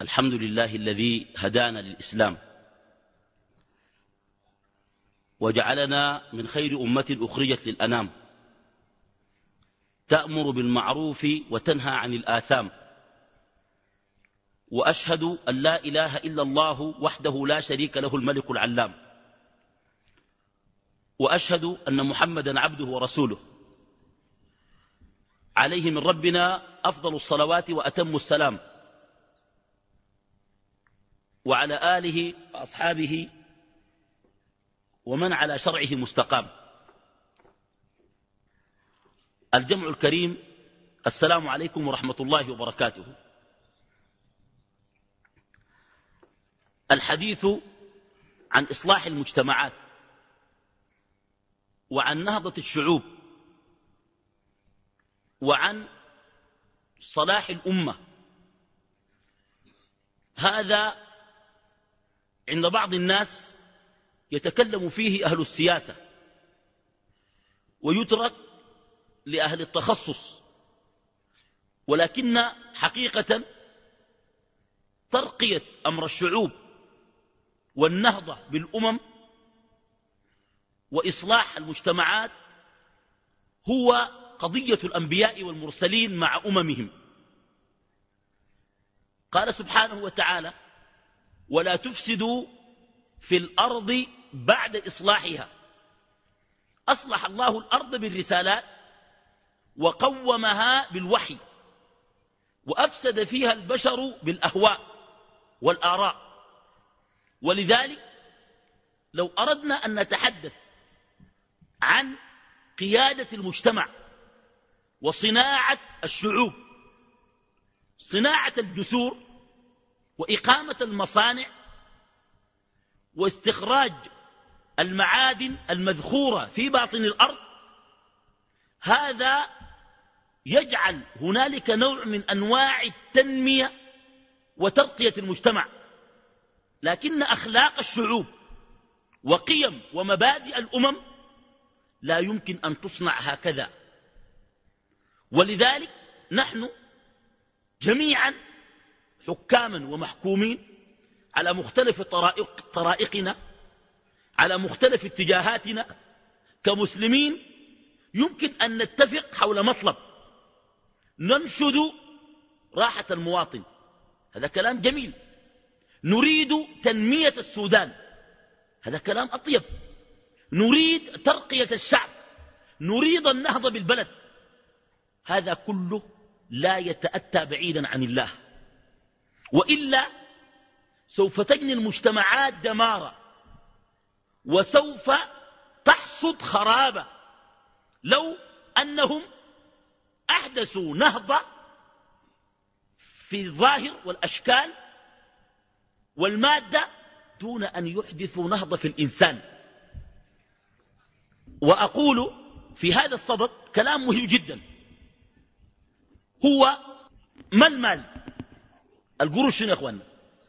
الحمد لله الذي هدانا للإسلام وجعلنا من خير أمة أخرجت للأنام تأمر بالمعروف وتنهى عن الآثام وأشهد أن لا إله إلا الله وحده لا شريك له الملك العلام وأشهد أن محمدا عبده ورسوله عليه من ربنا أفضل الصلوات وأتم السلام وعلى آله وأصحابه ومن على شرعه مستقام. الجمع الكريم، السلام عليكم ورحمة الله وبركاته. الحديث عن إصلاح المجتمعات وعن نهضة الشعوب وعن صلاح الأمة، هذا عند بعض الناس يتكلم فيه أهل السياسة ويترك لأهل التخصص، ولكن حقيقة ترقية أمر الشعوب والنهضة بالأمم وإصلاح المجتمعات هو قضية الأنبياء والمرسلين مع أممهم. قال سبحانه وتعالى: ولا تفسدوا في الأرض بعد إصلاحها. أصلح الله الأرض بالرسالات وقومها بالوحي، وأفسد فيها البشر بالأهواء والآراء. ولذلك لو أردنا أن نتحدث عن قيادة المجتمع وصناعة الشعوب، صناعة الجسور وإقامة المصانع واستخراج المعادن المذخورة في باطن الأرض، هذا يجعل هنالك نوع من أنواع التنمية وترقية المجتمع. لكن أخلاق الشعوب وقيم ومبادئ الأمم لا يمكن أن تصنع هكذا. ولذلك نحن جميعا حكاما ومحكومين على مختلف طرائقنا، على مختلف اتجاهاتنا كمسلمين، يمكن أن نتفق حول مطلب ننشد راحة المواطن، هذا كلام جميل. نريد تنمية السودان، هذا كلام أطيب. نريد ترقية الشعب، نريد النهضة بالبلد، هذا كله لا يتأتى بعيدا عن الله، وإلا سوف تجني المجتمعات دمارا وسوف تحصد خرابة لو أنهم أحدثوا نهضة في الظاهر والأشكال والمادة دون أن يحدثوا نهضة في الإنسان. وأقول في هذا الصدد كلام مهم جدا، هو ما المال؟ القروش شنو يا أخوانا؟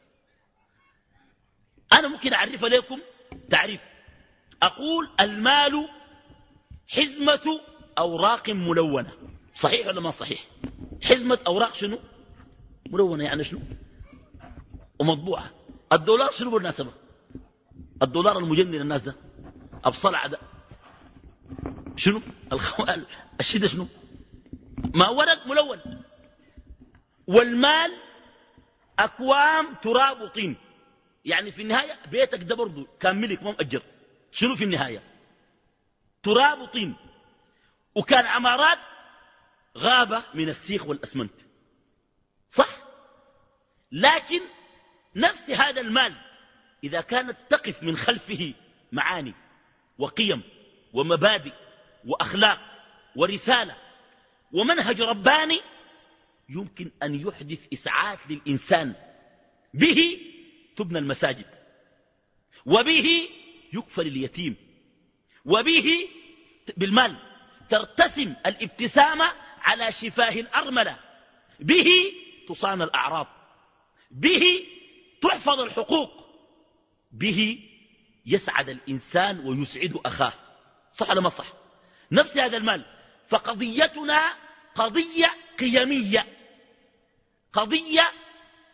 أنا ممكن أعرف لكم تعريف، أقول المال حزمة أوراق ملونة. صحيح ولا ما صحيح؟ حزمة أوراق شنو؟ ملونة، يعني شنو؟ ومطبوعة. الدولار شنو بالمناسبة؟ الدولار المجنن الناس ده أبصلع ده شنو؟ الشدة شنو؟ ما ورق ملون. والمال أكوام تراب وطين، يعني في النهاية بيتك ده برضو كان ملك ما مؤجر. شنو في النهاية؟ تراب وطين. وكان عمارات غابة من السيخ والأسمنت، صح؟ لكن نفس هذا المال إذا كانت تقف من خلفه معاني وقيم ومبادئ وأخلاق ورسالة ومنهج رباني، يمكن أن يحدث إسعاف للإنسان. به تبنى المساجد، وبه يكفل اليتيم، وبه بالمال ترتسم الابتسامة على شفاه الأرملة، به تصان الأعراض، به تحفظ الحقوق، به يسعد الإنسان ويسعد أخاه. صح ولا ما صح؟ نفس هذا المال. فقضيتنا قضية قيمية، قضية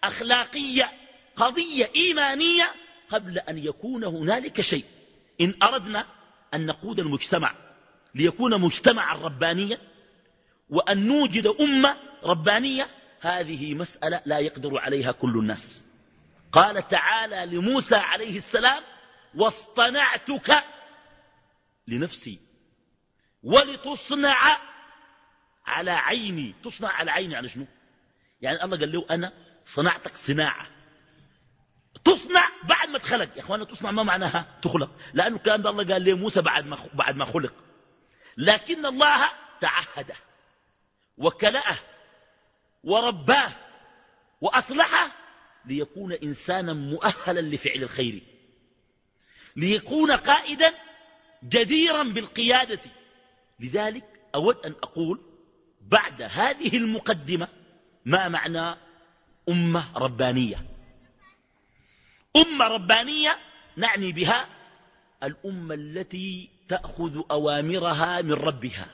أخلاقية، قضية إيمانية قبل أن يكون هنالك شيء. إن أردنا أن نقود المجتمع ليكون مجتمعا ربانيا وأن نوجد أمة ربانية، هذه مسألة لا يقدر عليها كل الناس. قال تعالى لموسى عليه السلام: واصطنعتك لنفسي ولتصنع على عيني. تصنع على عيني يعني شنو؟ يعني الله قال له أنا صنعتك صناعة. تصنع بعد ما تخلق. يا أخوانا تصنع ما معناها تخلق، لأنه الكلام ده الله قال له موسى بعد ما خلق، لكن الله تعهده وكلأه ورباه وأصلحه ليكون إنسانا مؤهلا لفعل الخير، ليكون قائدا جديرا بالقيادة. لذلك أود أن أقول بعد هذه المقدمة ما معنى أمة ربانية. أمة ربانية نعني بها الأمة التي تأخذ أوامرها من ربها،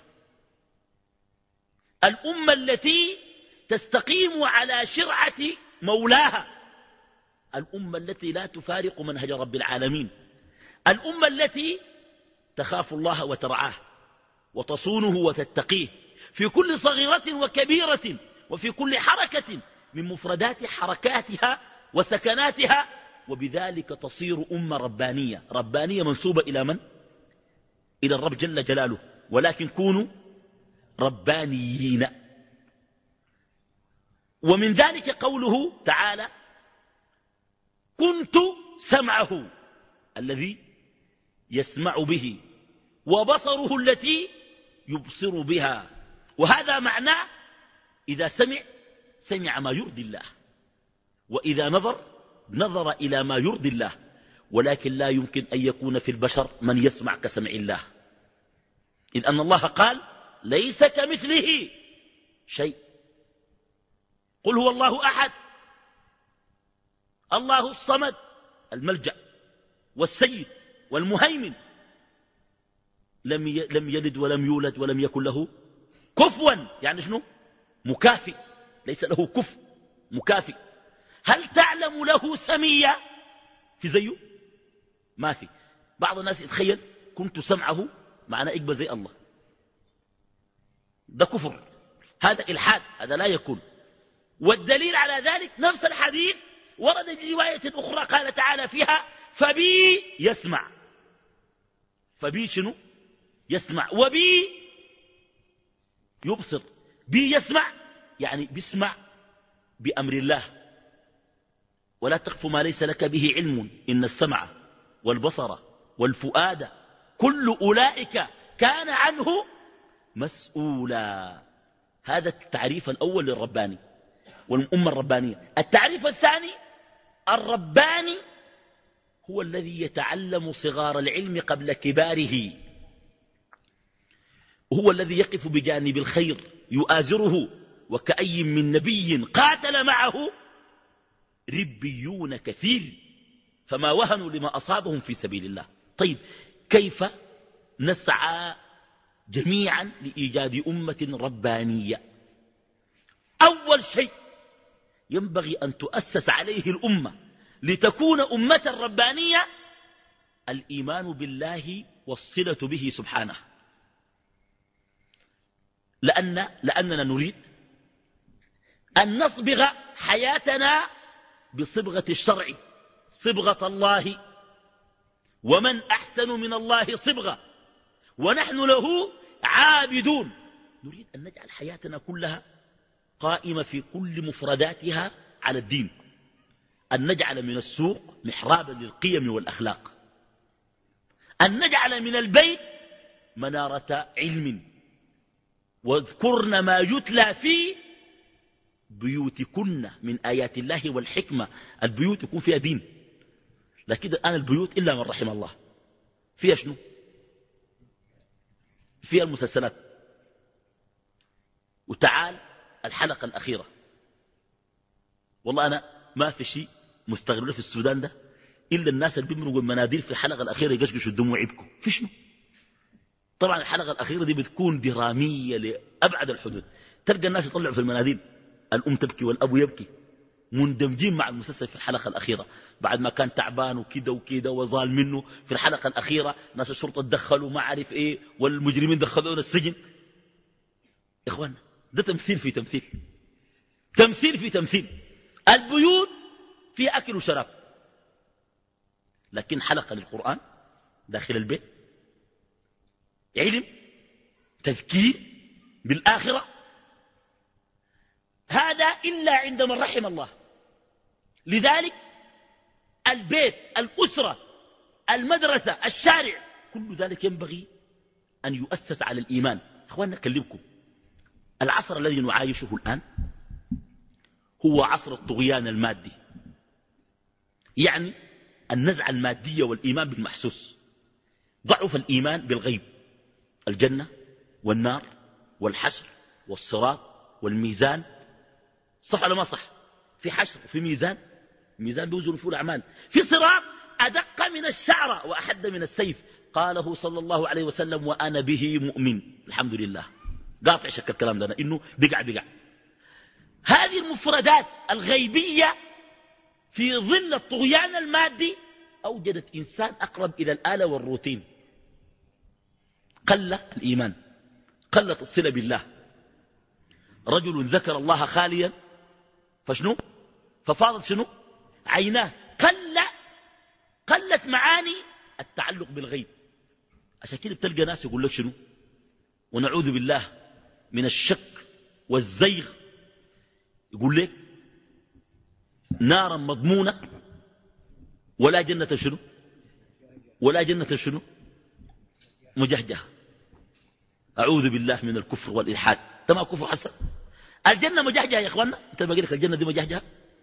الأمة التي تستقيم على شرعة مولاها، الأمة التي لا تفارق منهج رب العالمين، الأمة التي تخاف الله وترعاه وتصونه وتتقيه في كل صغيرة وكبيرة وفي كل حركة من مفردات حركاتها وسكناتها، وبذلك تصير أمة ربانية. ربانية منسوبة إلى من؟ إلى الرب جل جلاله، ولكن كونوا ربانيين. ومن ذلك قوله تعالى: كنت سمعه الذي يسمع به وبصره التي يبصر بها. وهذا معناه إذا سمع ما يرضي الله، وإذا نظر إلى ما يرضي الله، ولكن لا يمكن أن يكون في البشر من يسمع كسمع الله، إذ أن الله قال: ليس كمثله شيء. قل هو الله أحد الله الصمد الملجأ والسيد والمهيمن، لم يلد ولم يولد ولم يكن له كفوا. يعني شنو؟ مكافئ، ليس له كف، مكافئ. هل تعلم له سمية في زيه؟ ما في. بعض الناس يتخيل كنت سمعه معنى إقبى زي الله، ده كفر، هذا إلحاد، هذا لا يكون. والدليل على ذلك نفس الحديث ورد في رواية أخرى قال تعالى فيها: فبي يسمع. فبي شنو؟ يسمع. وبي يبصر. بي يسمع يعني بيسمع بأمر الله. ولا تقف ما ليس لك به علم إن السمع والبصر والفؤاد كل أولئك كان عنه مسؤولا. هذا التعريف الأول للرباني والأمة الربانية. التعريف الثاني: الرباني هو الذي يتعلم صغار العلم قبل كباره، هو الذي يقف بجانب الخير يؤازره، وكأي من نبي قاتل معه ربيون كثير فما وهنوا لما أصابهم في سبيل الله. طيب، كيف نسعى جميعا لإيجاد أمة ربانية؟ أول شيء ينبغي أن تؤسس عليه الأمة لتكون أمة ربانية: الإيمان بالله والصلة به سبحانه. لأننا نريد أن نصبغ حياتنا بصبغة الشرع، صبغة الله، ومن أحسن من الله صبغة، ونحن له عابدون. نريد أن نجعل حياتنا كلها قائمة في كل مفرداتها على الدين، أن نجعل من السوق محرابا للقيم والأخلاق، أن نجعل من البيت منارة علم. واذكرن ما يتلى في بيوتكن من آيات الله والحكمة. البيوت يكون فيها دين، لكن الآن البيوت إلا من رحم الله فيها شنو؟ فيها المسلسلات. وتعال الحلقة الأخيرة، والله أنا ما في شيء مستغرب في السودان ده إلا الناس اللي بيمرقوا المناديل في الحلقة الأخيرة يقشقشوا الدم ويبكوا في شنو. طبعا الحلقة الأخيرة دي بتكون درامية لأبعد الحدود. تلقى الناس يطلعوا في المناديل، الأم تبكي والأب يبكي، مندمجين مع المسلسل في الحلقة الأخيرة، بعد ما كان تعبان وكده وكده وظال منه. في الحلقة الأخيرة ناس الشرطة دخلوا ما عارف إيه، والمجرمين دخلونا السجن. يا إخوانا ده تمثيل في تمثيل، تمثيل في تمثيل. البيوت في أكل وشراب، لكن حلقة للقرآن داخل البيت، علم، تذكير بالآخرة. هذا إلا عند من رحم الله. لذلك البيت، الأسرة، المدرسة، الشارع، كل ذلك ينبغي أن يؤسس على الإيمان. أخواننا أكلمكم، العصر الذي نعايشه الآن هو عصر الطغيان المادي، يعني النزعة المادية والإيمان بالمحسوس. ضعف الإيمان بالغيب، الجنة والنار والحشر والصراط والميزان. صح ولا ما صح؟ في حشر وفي ميزان، ميزان بيوزن فيه الأعمال، في صراط أدق من الشعرة وأحد من السيف، قاله صلى الله عليه وسلم وأنا به مؤمن. الحمد لله، قاطع شك الكلام ده إنه بقع. هذه المفردات الغيبية في ظل الطغيان المادي أوجدت إنسان أقرب إلى الآلة والروتين. قل الإيمان، قلت الصلة بالله. رجل ذكر الله خاليا فشنو؟ ففاضت شنو؟ عيناه. قلت معاني التعلق بالغيب. عشان كده بتلقى ناس يقول لك شنو؟ ونعوذ بالله من الشك والزيغ، يقول لك نارا مضمونة ولا جنة شنو؟ ولا جنة شنو؟ مجهجة. أعوذ بالله من الكفر والإلحاد. ده ما كفر حسن. الجنة مجهجة يا إخوانا. أنت ما قلت الجنة دي مجهجة؟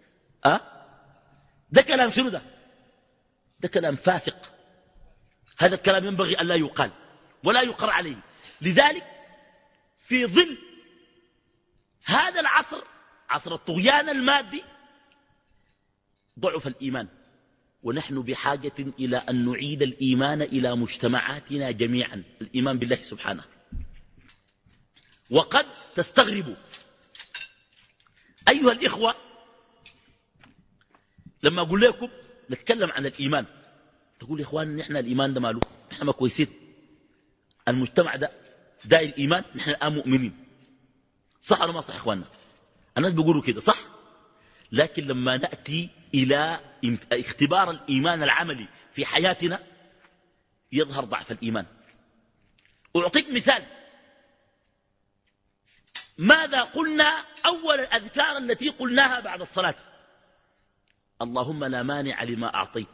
ده كلام شنو ده؟ ده كلام فاسق. هذا الكلام ينبغي أن لا يقال ولا يقر عليه. لذلك في ظل هذا العصر، عصر الطغيان المادي، ضعف الإيمان، ونحن بحاجة إلى أن نعيد الإيمان إلى مجتمعاتنا جميعا، الإيمان بالله سبحانه. وقد تستغربوا أيها الإخوة لما أقول لكم نتكلم عن الإيمان، تقول يا إخوان نحن الإيمان ده ماله؟ نحن ما كويسين، المجتمع ده داير الإيمان، نحن الآن مؤمنين. صح ولا ما صح إخواننا؟ الناس بيقولوا كده صح. لكن لما نأتي إلى اختبار الإيمان العملي في حياتنا يظهر ضعف الإيمان. أعطيك مثال. ماذا قلنا أول الأذكار التي قلناها بعد الصلاة؟ اللهم لا مانع لما أعطيت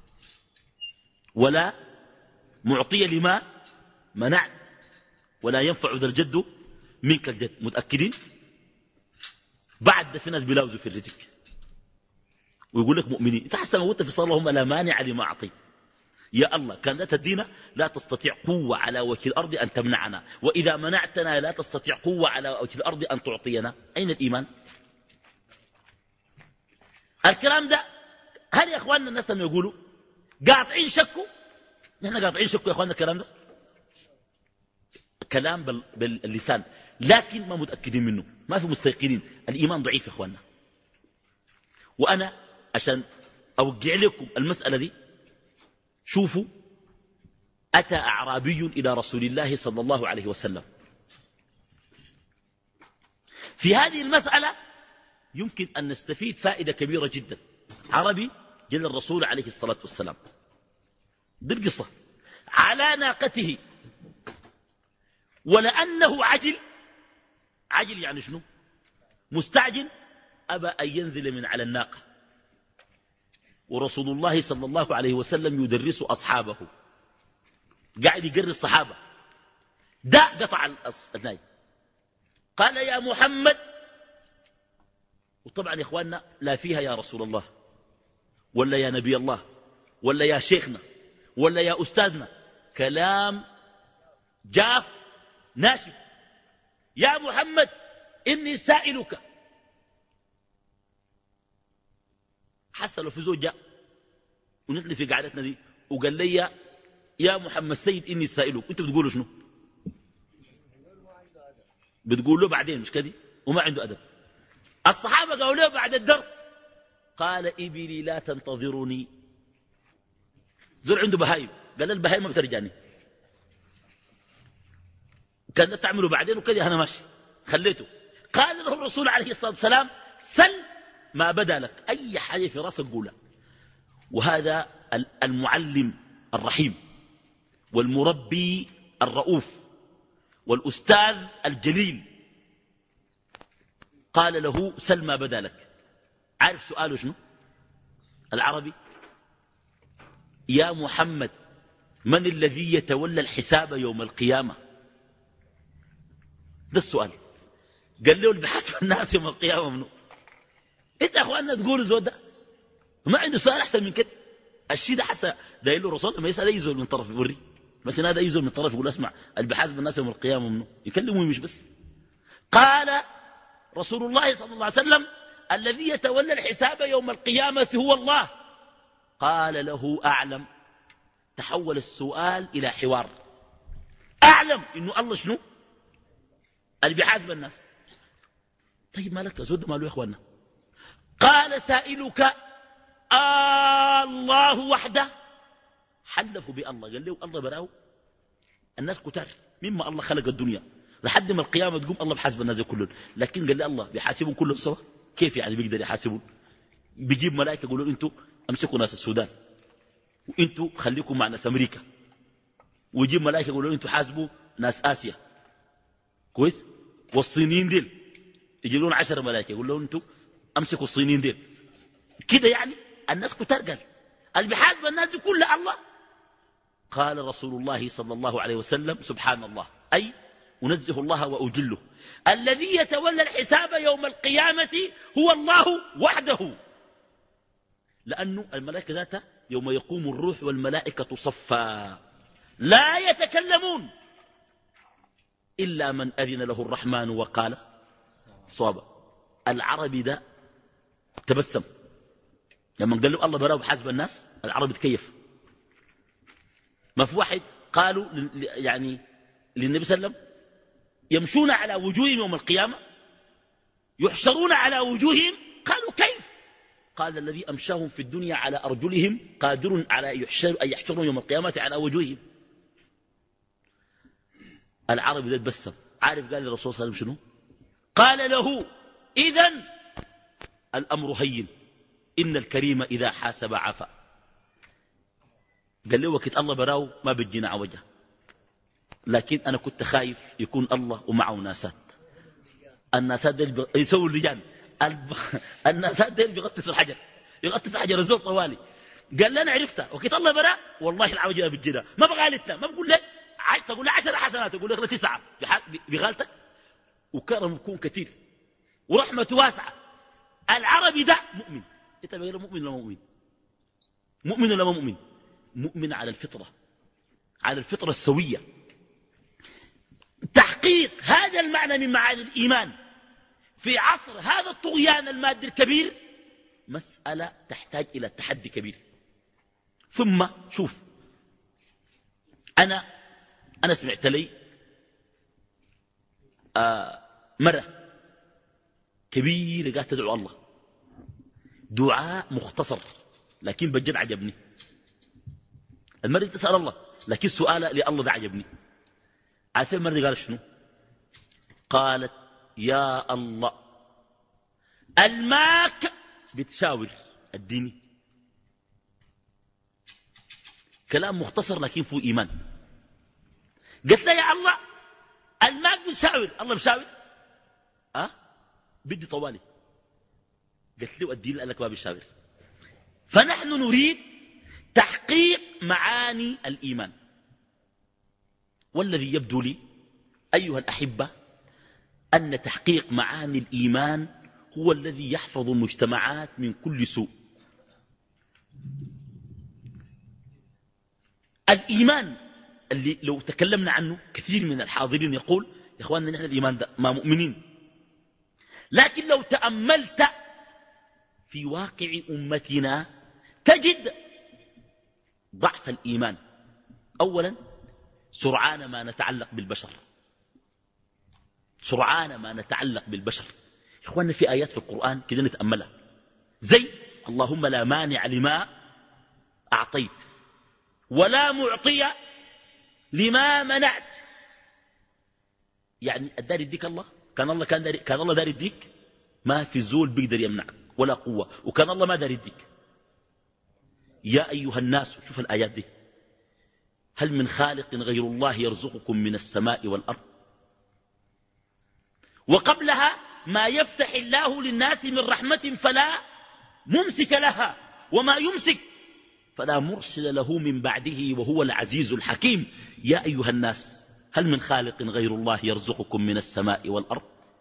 ولا معطي لما منعت ولا ينفع ذا الجد منك الجد. متأكدين؟ بعد في ناس بيلاوزوا في الرزق ويقول لك مؤمنين. تحسن وانت في صلاة اللهم لا مانع لما أعطيت. يا الله كان لا تدينا لا تستطيع قوة على وجه الأرض أن تمنعنا، وإذا منعتنا لا تستطيع قوة على وجه الأرض أن تعطينا. أين الإيمان؟ الكلام ده هل يا أخواننا الناس لما يقولوا قاطعين شكوا؟ نحن قاطعين شكوا يا أخواننا الكلام ده كلام باللسان، لكن ما متأكدين منه، ما في مستيقنين. الإيمان ضعيف يا أخواننا. وأنا عشان أوقع لكم المسألة دي، شوفوا، أتى أعرابي إلى رسول الله صلى الله عليه وسلم. في هذه المسألة يمكن أن نستفيد فائدة كبيرة جدا. عربي جل الرسول عليه الصلاة والسلام بالقصة على ناقته، ولأنه عجل يعني شنو؟ مستعجل، أبى أن ينزل من على الناقة. ورسول الله صلى الله عليه وسلم يدرس أصحابه، قاعد يقرر الصحابة. ده قطع الناي، قال يا محمد. وطبعا يا إخواننا لا فيها يا رسول الله ولا يا نبي الله ولا يا شيخنا ولا يا أستاذنا، كلام جاف ناشف. يا محمد إني سائلك. حصلوا في زوج جاء ونحن في قعدتنا دي وقال لي يا محمد سيد إني سائلك. أنت بتقولوا شنو؟ بتقول له بعدين مش كده، وما عنده أدب. الصحابة قالوا له بعد الدرس قال إبلي لا تنتظرني. زول عنده بهايم، قال البهايم ما بترجعني، كان تعمله بعدين وكذا أنا ماشي خليته. قال له الرسول عليه الصلاة والسلام سل ما بدا لك، أي حاجة في راسك قولها. وهذا المعلم الرحيم والمربي الرؤوف والأستاذ الجليل قال له سل ما بدا لك. عارف سؤاله شنو العربي؟ يا محمد من الذي يتولى الحساب يوم القيامة؟ ده السؤال. قال له اللي بحسب الناس يوم القيامة منه. انت يا اخواننا تقولوا زود ده ما عنده سؤال احسن من كده. الشيء ده حسن ده له الرسول لما يسأل يزول من طرف يوري، بس هذا يزول من طرف يقول اسمع اللي بحاسب الناس يوم القيامة منه يكلمه مش بس. قال رسول الله صلى الله عليه وسلم الذي يتولى الحساب يوم القيامة هو الله. قال له أعلم. تحول السؤال إلى حوار. أعلم إنه الله شنو اللي بيحاسب الناس. طيب ما لك تزود ماله يا إخوانا؟ قال سائلك الله وحده. حلفوا بالله، قال له الله براو الناس كتار مما الله خلق الدنيا لحد ما القيامة تقوم الله بحاسب الناس كلهم. لكن قال لي الله بيحاسبهم كلهم سوا. كيف يعني بيقدر يحاسبهم؟ بيجيب ملائكة يقولوا انتوا امسكوا ناس السودان وانتوا خليكم مع ناس امريكا، ويجيب ملائكة يقولوا انتوا حاسبوا ناس آسيا كويس، والصينيين ديل يجي لهم 10 ملائكة يقول لهم انتوا امسكوا الصينيين ديل كده. يعني الناس كتار. قال اللي بيحاسب الناس دي كلها الله. قال رسول الله صلى الله عليه وسلم سبحان الله، أي أنزه الله وأجله، الذي يتولى الحساب يوم القيامة هو الله وحده. لأنه الملائكة ذاتها يوم يقوم الروح والملائكة صفا لا يتكلمون إلا من أذن له الرحمن وقال صوابا. العربي ده تبسم لما قال له الله براه بحسب الناس. العربي تكيف. ما في واحد قالوا يعني للنبي صلى الله عليه وسلم يمشون على وجوههم يوم القيامة يحشرون على وجوههم. قالوا كيف؟ قال الذي أمشاهم في الدنيا على أرجلهم قادر على أن يحشرهم يوم القيامة على وجوههم. العربي ده تبسم. عارف قال للرسول صلى الله عليه وسلم شنو؟ قال له إذن الأمر هين إن الكريم إذا حاسب عفا. قال له وقت الله براو ما بتجينا عوجه، لكن أنا كنت خايف يكون الله ومعه ناسات. الناسات دي يسووا اللجان. الناسات دي بيغطسوا الحجر، يغطس الحجر الزول طوالي. قال لي أنا عرفتها وقت الله برا والله العوجه بتجينا ما بغالتنا. ما بقول لك تقول لي 10 حسنات تقول لك 9 بغالتك. وكرم يكون كثير ورحمته واسعة. العربي ده مؤمن. انت بقى مؤمن ولا مؤمن؟ مؤمن ولا مؤمن؟ مؤمن على الفطرة، على الفطرة السوية. تحقيق هذا المعنى من معاني الإيمان في عصر هذا الطغيان المادي الكبير مسألة تحتاج إلى تحدي كبير. ثم شوف أنا سمعت لي مرة كبيرة قاعدة تدعو الله دعاء مختصر لكن بجد عجبني. المرة تسأل الله لكن سؤال لله ده عجبني. عارفين المرة قالت شنو؟ قالت يا الله الماك بتشاور الديني. كلام مختصر لكن فيه إيمان. قلت له يا الله الماك بتشاور. الله بشاور بدي طوالي. قلت له الدين قال لك ما بيشاور. فنحن نريد تحقيق معاني الإيمان. والذي يبدو لي أيها الأحبة أن تحقيق معاني الإيمان هو الذي يحفظ المجتمعات من كل سوء. الإيمان اللي لو تكلمنا عنه كثير من الحاضرين يقول يا إخواننا نحن الإيمان ده ما مؤمنين. لكن لو تأملت في واقع أمتنا تجد ضعف الإيمان. أولا سرعان ما نتعلق بالبشر. سرعان ما نتعلق بالبشر. يا إخواننا في آيات في القرآن كده نتأملها زي اللهم لا مانع لما أعطيت ولا معطي لما منعت. يعني الدار يديك الله، كان الله دار يديك ما في زول بيقدر يمنعك ولا قوة، وكان الله ما دار يديك. يا أيها الناس، شوف الآيات دي، هل من خالق غير الله يرزقكم من السماء والأرض. وقبلها ما يفتح الله للناس من رحمة فلا ممسك لها وما يمسك فلا مرسل له من بعده وهو العزيز الحكيم. يا أيها الناس هل من خالق غير الله يرزقكم من السماء والأرض.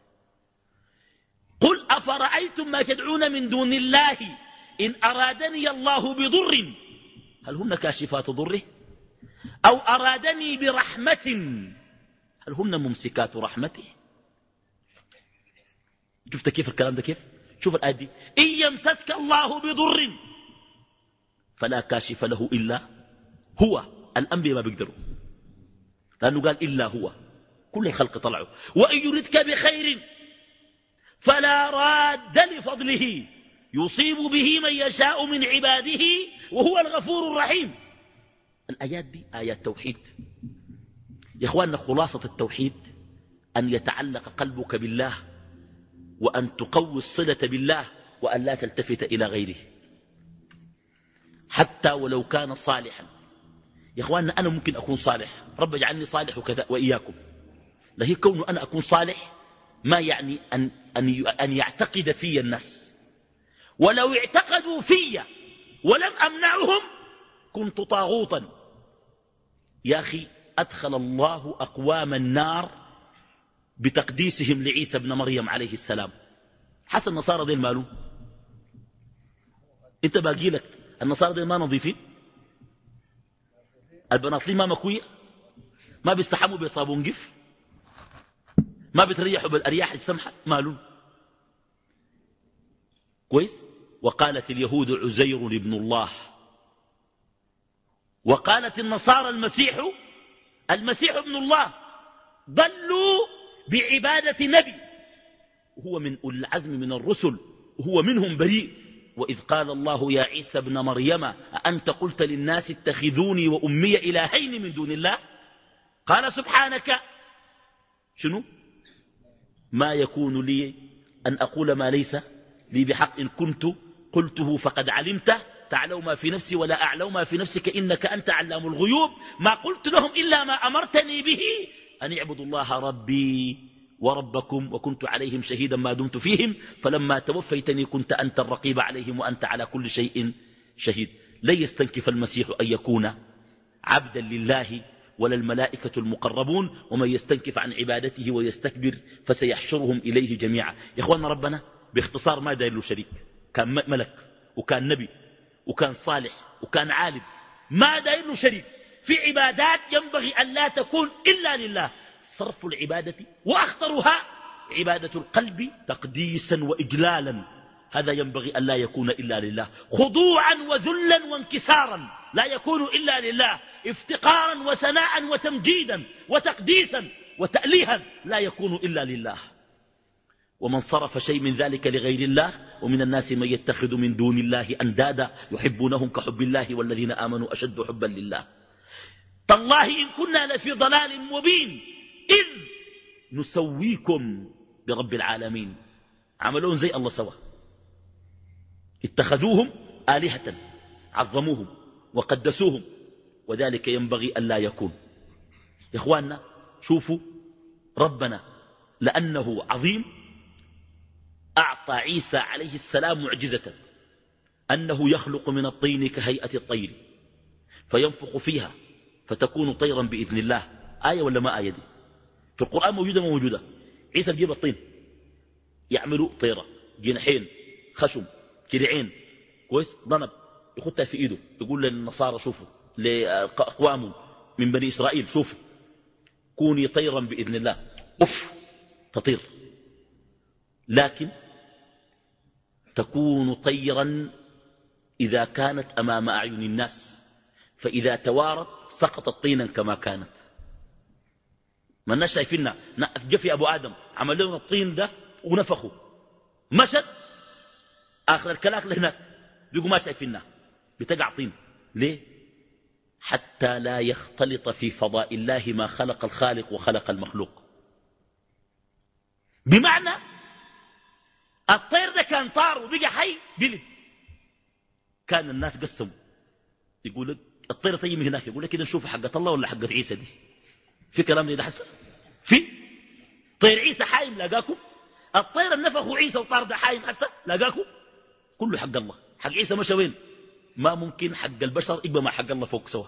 قل أفرأيتم ما تدعون من دون الله إن أرادني الله بضر هل هن كاشفات ضره أو أرادني برحمة هل هن ممسكات رحمته. شفت كيف الكلام ده كيف؟ شوف الآية دي، إن يمسسك الله بضر فلا كاشف له إلا هو. الأنبياء ما بيقدروا، لأنه قال إلا هو، كل الخلق طلعوا. وإن يردك بخير فلا راد لفضله يصيب به من يشاء من عباده وهو الغفور الرحيم. الآيات دي آيات توحيد يا إخواننا. خلاصة التوحيد أن يتعلق قلبك بالله، وأن تقوي الصلة بالله، وأن لا تلتفت إلى غيره حتى ولو كان صالحا. يا إخواننا أنا ممكن أكون صالح، رب اجعلني صالح وكذا وإياكم، لكن كون أنا أكون صالح ما يعني أن يعتقد في الناس. ولو اعتقدوا في ولم أمنعهم كنت طاغوتا. يا أخي أدخل الله أقوام النار بتقديسهم لعيسى بن مريم عليه السلام. حسن النصارى دي المالو، انت باقي لك النصارى دي ما نظيفين، البناطيل ما مكوية، ما بيستحموا بصابون قف، ما بتريحوا بالأرياح السمحة، مالو كويس. وقالت اليهود عزير ابن الله، وقالت النصارى المسيح ابن الله. ضلوا بعبادة نبي وهو من أولي العزم من الرسل وهو منهم بريء. وإذ قال الله يا عيسى ابن مريم أأنت قلت للناس اتخذوني وأمي إلهين من دون الله قال سبحانك شنو ما يكون لي أن أقول ما ليس لي بحق، إن كنت قلته فقد علمته تعلم ما في نفسي ولا أعلم ما في نفسك إنك أنت علام الغيوب. ما قلت لهم إلا ما أمرتني به أن اعبدوا الله ربي وربكم وكنت عليهم شهيدا ما دمت فيهم فلما توفيتني كنت أنت الرقيب عليهم وأنت على كل شيء شهيد. لن يستنكف المسيح أن يكون عبدا لله ولا الملائكة المقربون، ومن يستنكف عن عبادته ويستكبر فسيحشرهم إليه جميعا. يا إخواننا ربنا باختصار ما داير له شريك، كان ملك وكان نبي وكان صالح وكان عالم، ما داير له شريك في عبادات ينبغي أن لا تكون إلا لله. صرف العبادة وأخطرها عبادة القلب تقديسا وإجلالا، هذا ينبغي أن لا يكون إلا لله. خضوعا وذلا وانكسارا لا يكون إلا لله. افتقارا وثناء وتمجيدا وتقديسا وتأليها لا يكون إلا لله. ومن صرف شيء من ذلك لغير الله ومن الناس من يتخذ من دون الله أندادا يحبونهم كحب الله والذين آمنوا أشد حبا لله. تالله إن كنا لفي ضلال مبين إذ نسويكم برب العالمين. عملون زي الله سوا، اتخذوهم آلهة عظموهم وقدسوهم، وذلك ينبغي أن لا يكون. يا إخواننا شوفوا ربنا لأنه عظيم أعطى عيسى عليه السلام معجزة أنه يخلق من الطين كهيئة الطير فينفخ فيها فتكون طيرا بإذن الله. آية ولا ما آية دي؟ في القرآن موجودة ما موجودة؟ عيسى بيجيب الطين يعملوا طيرة، جناحين، خشم، كرعين، كويس، ضنب، يخدها في إيده يقول للنصارى شوفوا، لأقوام من بني إسرائيل شوفوا كوني طيرا بإذن الله، تطير، لكن تكون طيرا إذا كانت أمام أعين الناس، فإذا توارت سقطت طينا كما كانت. ما الناس شايفيننا جفي أبو آدم عمل لهم الطين ده ونفخوا، مشت آخر الكلاك لهناك بيقوا ما شايفينها بتقع طين. ليه؟ حتى لا يختلط في فضاء الله ما خلق الخالق وخلق المخلوق. بمعنى الطير ده كان طار وبقى حي بلد، كان الناس قسموا يقول لك الطير طيب من هناك، يقول لك كده نشوف حقة الله ولا حقة عيسى دي. في كلام ده حسن؟ في طير عيسى حايم لاقاكم؟ الطير النفخ عيسى وطار ده حايم حسن لاقاكم؟ كله حق الله. حق عيسى مشى وين؟ ما ممكن حق البشر يبقى مع حق الله فوق سوا.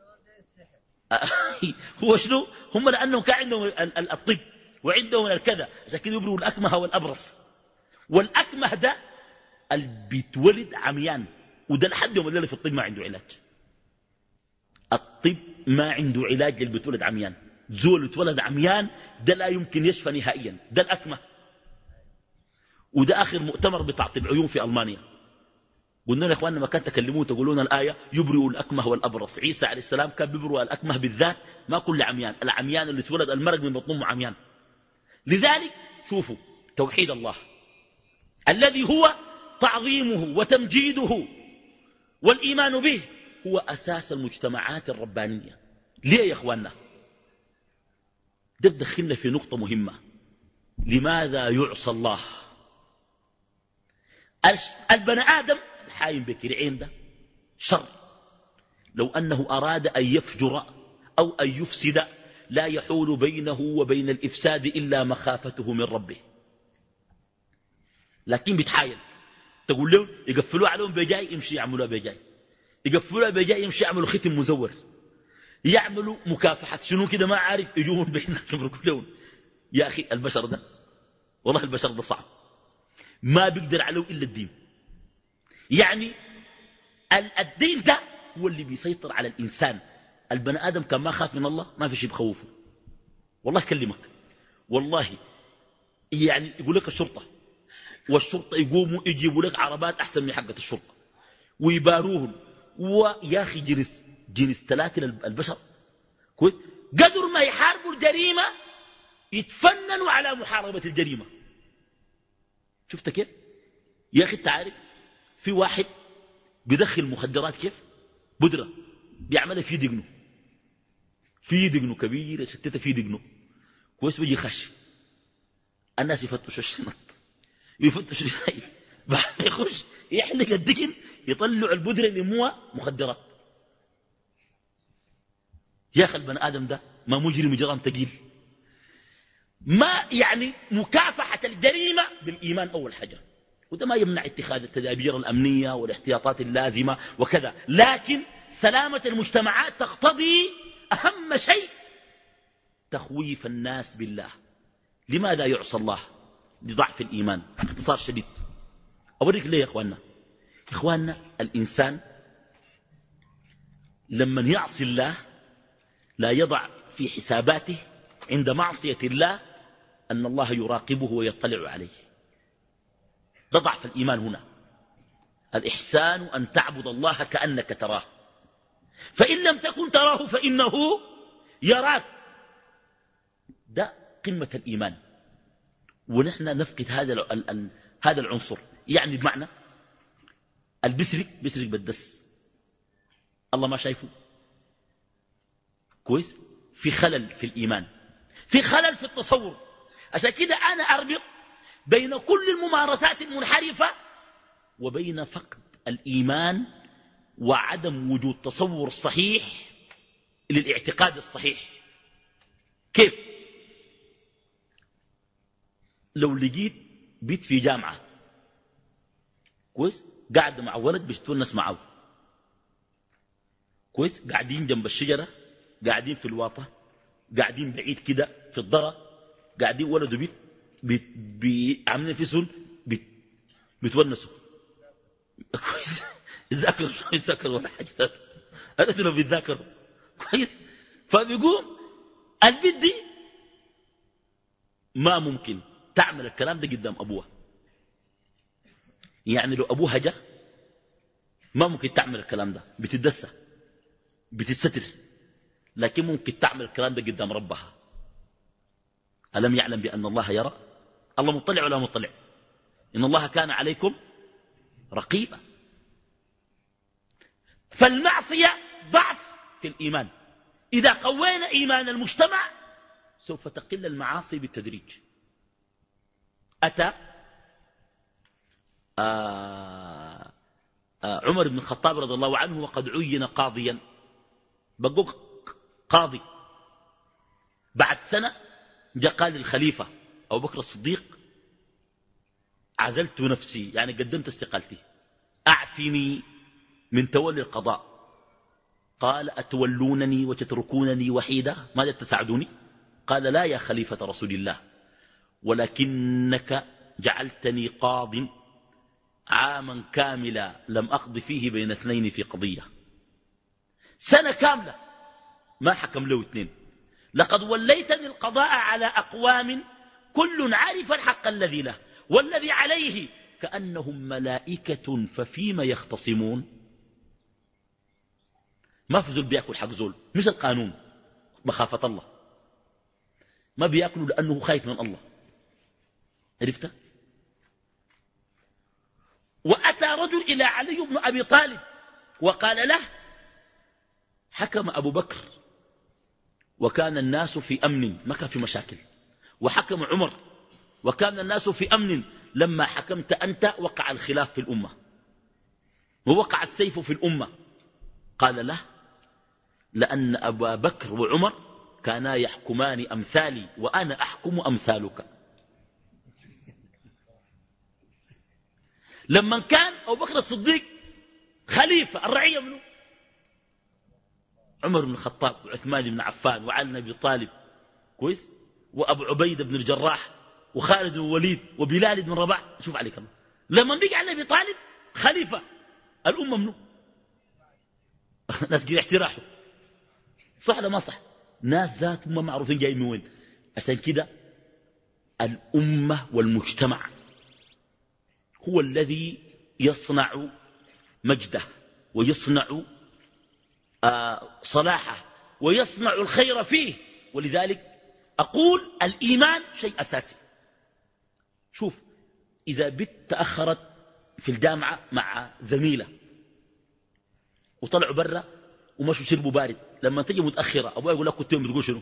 هو شنو؟ هم لأنهم كان عندهم الطب وعندهم الكذا، عشان كده يبروا الأكمه والأبرص. والأكمه ده بيتولد عميان، وده لحد يوم الليلة في الطب ما عنده علاج. الطب ما عنده علاج للي بيتولد عميان. زول اتولد عميان ده لا يمكن يشفى نهائيا، ده الأكمه. وده آخر مؤتمر بتاع طب عيون في ألمانيا، قلنا يا اخواننا ما كان تكلمون تقولون الآية يبرئ الأكمه والأبرص. عيسى عليه السلام كان بيبرئ الأكمه بالذات، ما كل عميان، العميان اللي اتولد المرق من بطنهم عميان. لذلك شوفوا توحيد الله الذي هو تعظيمه وتمجيده والإيمان به هو أساس المجتمعات الربانية. ليه يا اخواننا؟ ده بدخلنا في نقطة مهمة. لماذا يعصى الله؟ البني آدم الحايم بكرعين ده شر. لو أنه أراد أن يفجر أو أن يفسد لا يحول بينه وبين الإفساد إلا مخافته من ربه، لكن بيتحايل. تقول لهم يقفلوا عليهم بجاي يمشي يعملوا بجاي، يقفلوا بجاي يمشي يعملوا ختم مزور، يعملوا مكافحة شنو كده ما عارف يجوهم بينهم يمرقوا لهم. يا أخي البشر ده والله البشر ده صعب، ما بيقدر عليه إلا الدين. يعني الدين ده هو اللي بيسيطر على الإنسان. البني آدم كان ما خاف من الله ما في شيء بخوفه. والله كلمك والله. يعني يقول لك الشرطة، والشرطة يقوموا يجيبوا لك عربات أحسن من حقة الشرطة ويباروهم. ويا أخي جنس ثلاثة البشر كويس قدر ما يحاربوا الجريمة يتفننوا على محاربة الجريمة. شفت كيف يا أخي؟ تعرف في واحد بيدخل مخدرات كيف بدرة بيعملها في دقنه، في دقنه كبيرة شتتها في دقنه كويس، بيجي خش الناس يفتشوا الشنط يفتشوا الهاي بعد ما يخش يحلق الدقن يطلع البدرة اللي موها مخدرات. يا أخي البني آدم ده ما مجرم جرام تقيل. ما يعني مكافحة الجريمة بالإيمان أول حاجة، وده ما يمنع اتخاذ التدابير الأمنية والاحتياطات اللازمة وكذا، لكن سلامة المجتمعات تقتضي أهم شيء تخويف الناس بالله. لماذا يعصى الله؟ لضعف الإيمان. اختصار شديد أوريك ليه يا إخواننا. إخواننا الإنسان لما يعصي الله لا يضع في حساباته عند معصية الله أن الله يراقبه ويطلع عليه. ده ضعف الإيمان هنا. الإحسان أن تعبد الله كأنك تراه، فإن لم تكن تراه فإنه يراك. ده قمة الإيمان. ونحن نفقد هذا العنصر. يعني بمعنى بيسرق بالدس الله ما شايفه كويس. في خلل في الإيمان، في خلل في التصور. عشان كده أنا أربط بين كل الممارسات المنحرفة وبين فقد الإيمان وعدم وجود تصور صحيح للاعتقاد الصحيح. كيف؟ لو لقيت بيت في جامعة كويس قاعد مع ولد بيتونس معه كويس، قاعدين جنب الشجرة، قاعدين في الواطة، قاعدين بعيد كده في الضرة، قاعدين ولد وبيت عاملين فيسون بيتونسوا كويس. يذاكروا شو يذاكروا ولا حاجة، هذا لو بيتذاكروا كويس. فبيقوم البيت دي ما ممكن تعمل الكلام ده قدام أبوها. يعني لو أبوها جاء ما ممكن تعمل الكلام ده، بتدسى بتتستر، لكن ممكن تعمل الكلام ده قدام ربها. ألم يعلم بأن الله يرى؟ الله مطلع ولا مطلع؟ إن الله كان عليكم رقيبا. فالمعصية ضعف في الإيمان. إذا قوينا إيمان المجتمع سوف تقل المعاصي بالتدريج. أتى عمر بن الخطاب رضي الله عنه وقد عين قاضيا، بقوا قاضي. بعد سنة جاء قال للخليفة أبو بكر الصديق عزلت نفسي، يعني قدمت استقالتي، أعفني من تولي القضاء. قال أتولونني وتتركونني وحيدة، ماذا تساعدوني؟ قال لا يا خليفة رسول الله، ولكنك جعلتني قاض عاما كاملا لم أقض فيه بين اثنين في قضية. سنة كاملة ما حكم له اثنين. لقد وليتني القضاء على أقوام كل عارف الحق الذي له والذي عليه كأنهم ملائكة ففيما يختصمون. ما في زول بيأكل حق زول، مش القانون مخافة الله، ما بيأكلوا لأنه خايف من الله. عرفت؟ وأتى رجل إلى علي بن أبي طالب وقال له حكم أبو بكر وكان الناس في أمن، ما كان في مشاكل، وحكم عمر وكان الناس في أمن، لما حكمت أنت وقع الخلاف في الأمة ووقع السيف في الأمة. قال له لأن أبا بكر وعمر كانا يحكمان أمثالي وأنا أحكم أمثالك. لما كان أبو بكر الصديق خليفة، الرعية منه عمر بن الخطاب وعثمان بن عفان وعلي بن أبي طالب، كويس، وأبو عبيدة بن الجراح وخالد بن الوليد وبلال بن رباح. شوف عليك الله، لما بيجي علي أبي طالب خليفة الأمة منه ناس كده احتراحه، صح ولا ما صح؟ ناس ذات ما معروفين جايين من وين. عشان كده الأمة والمجتمع هو الذي يصنع مجده ويصنع صلاحه ويصنع الخير فيه. ولذلك أقول الإيمان شيء أساسي. شوف، إذا بنت تأخرت في الجامعة مع زميلة وطلعوا برا ومشوا شربوا بارد، لما تجي متأخرة أبوها يقول لك كنت يوم بتقول شنو؟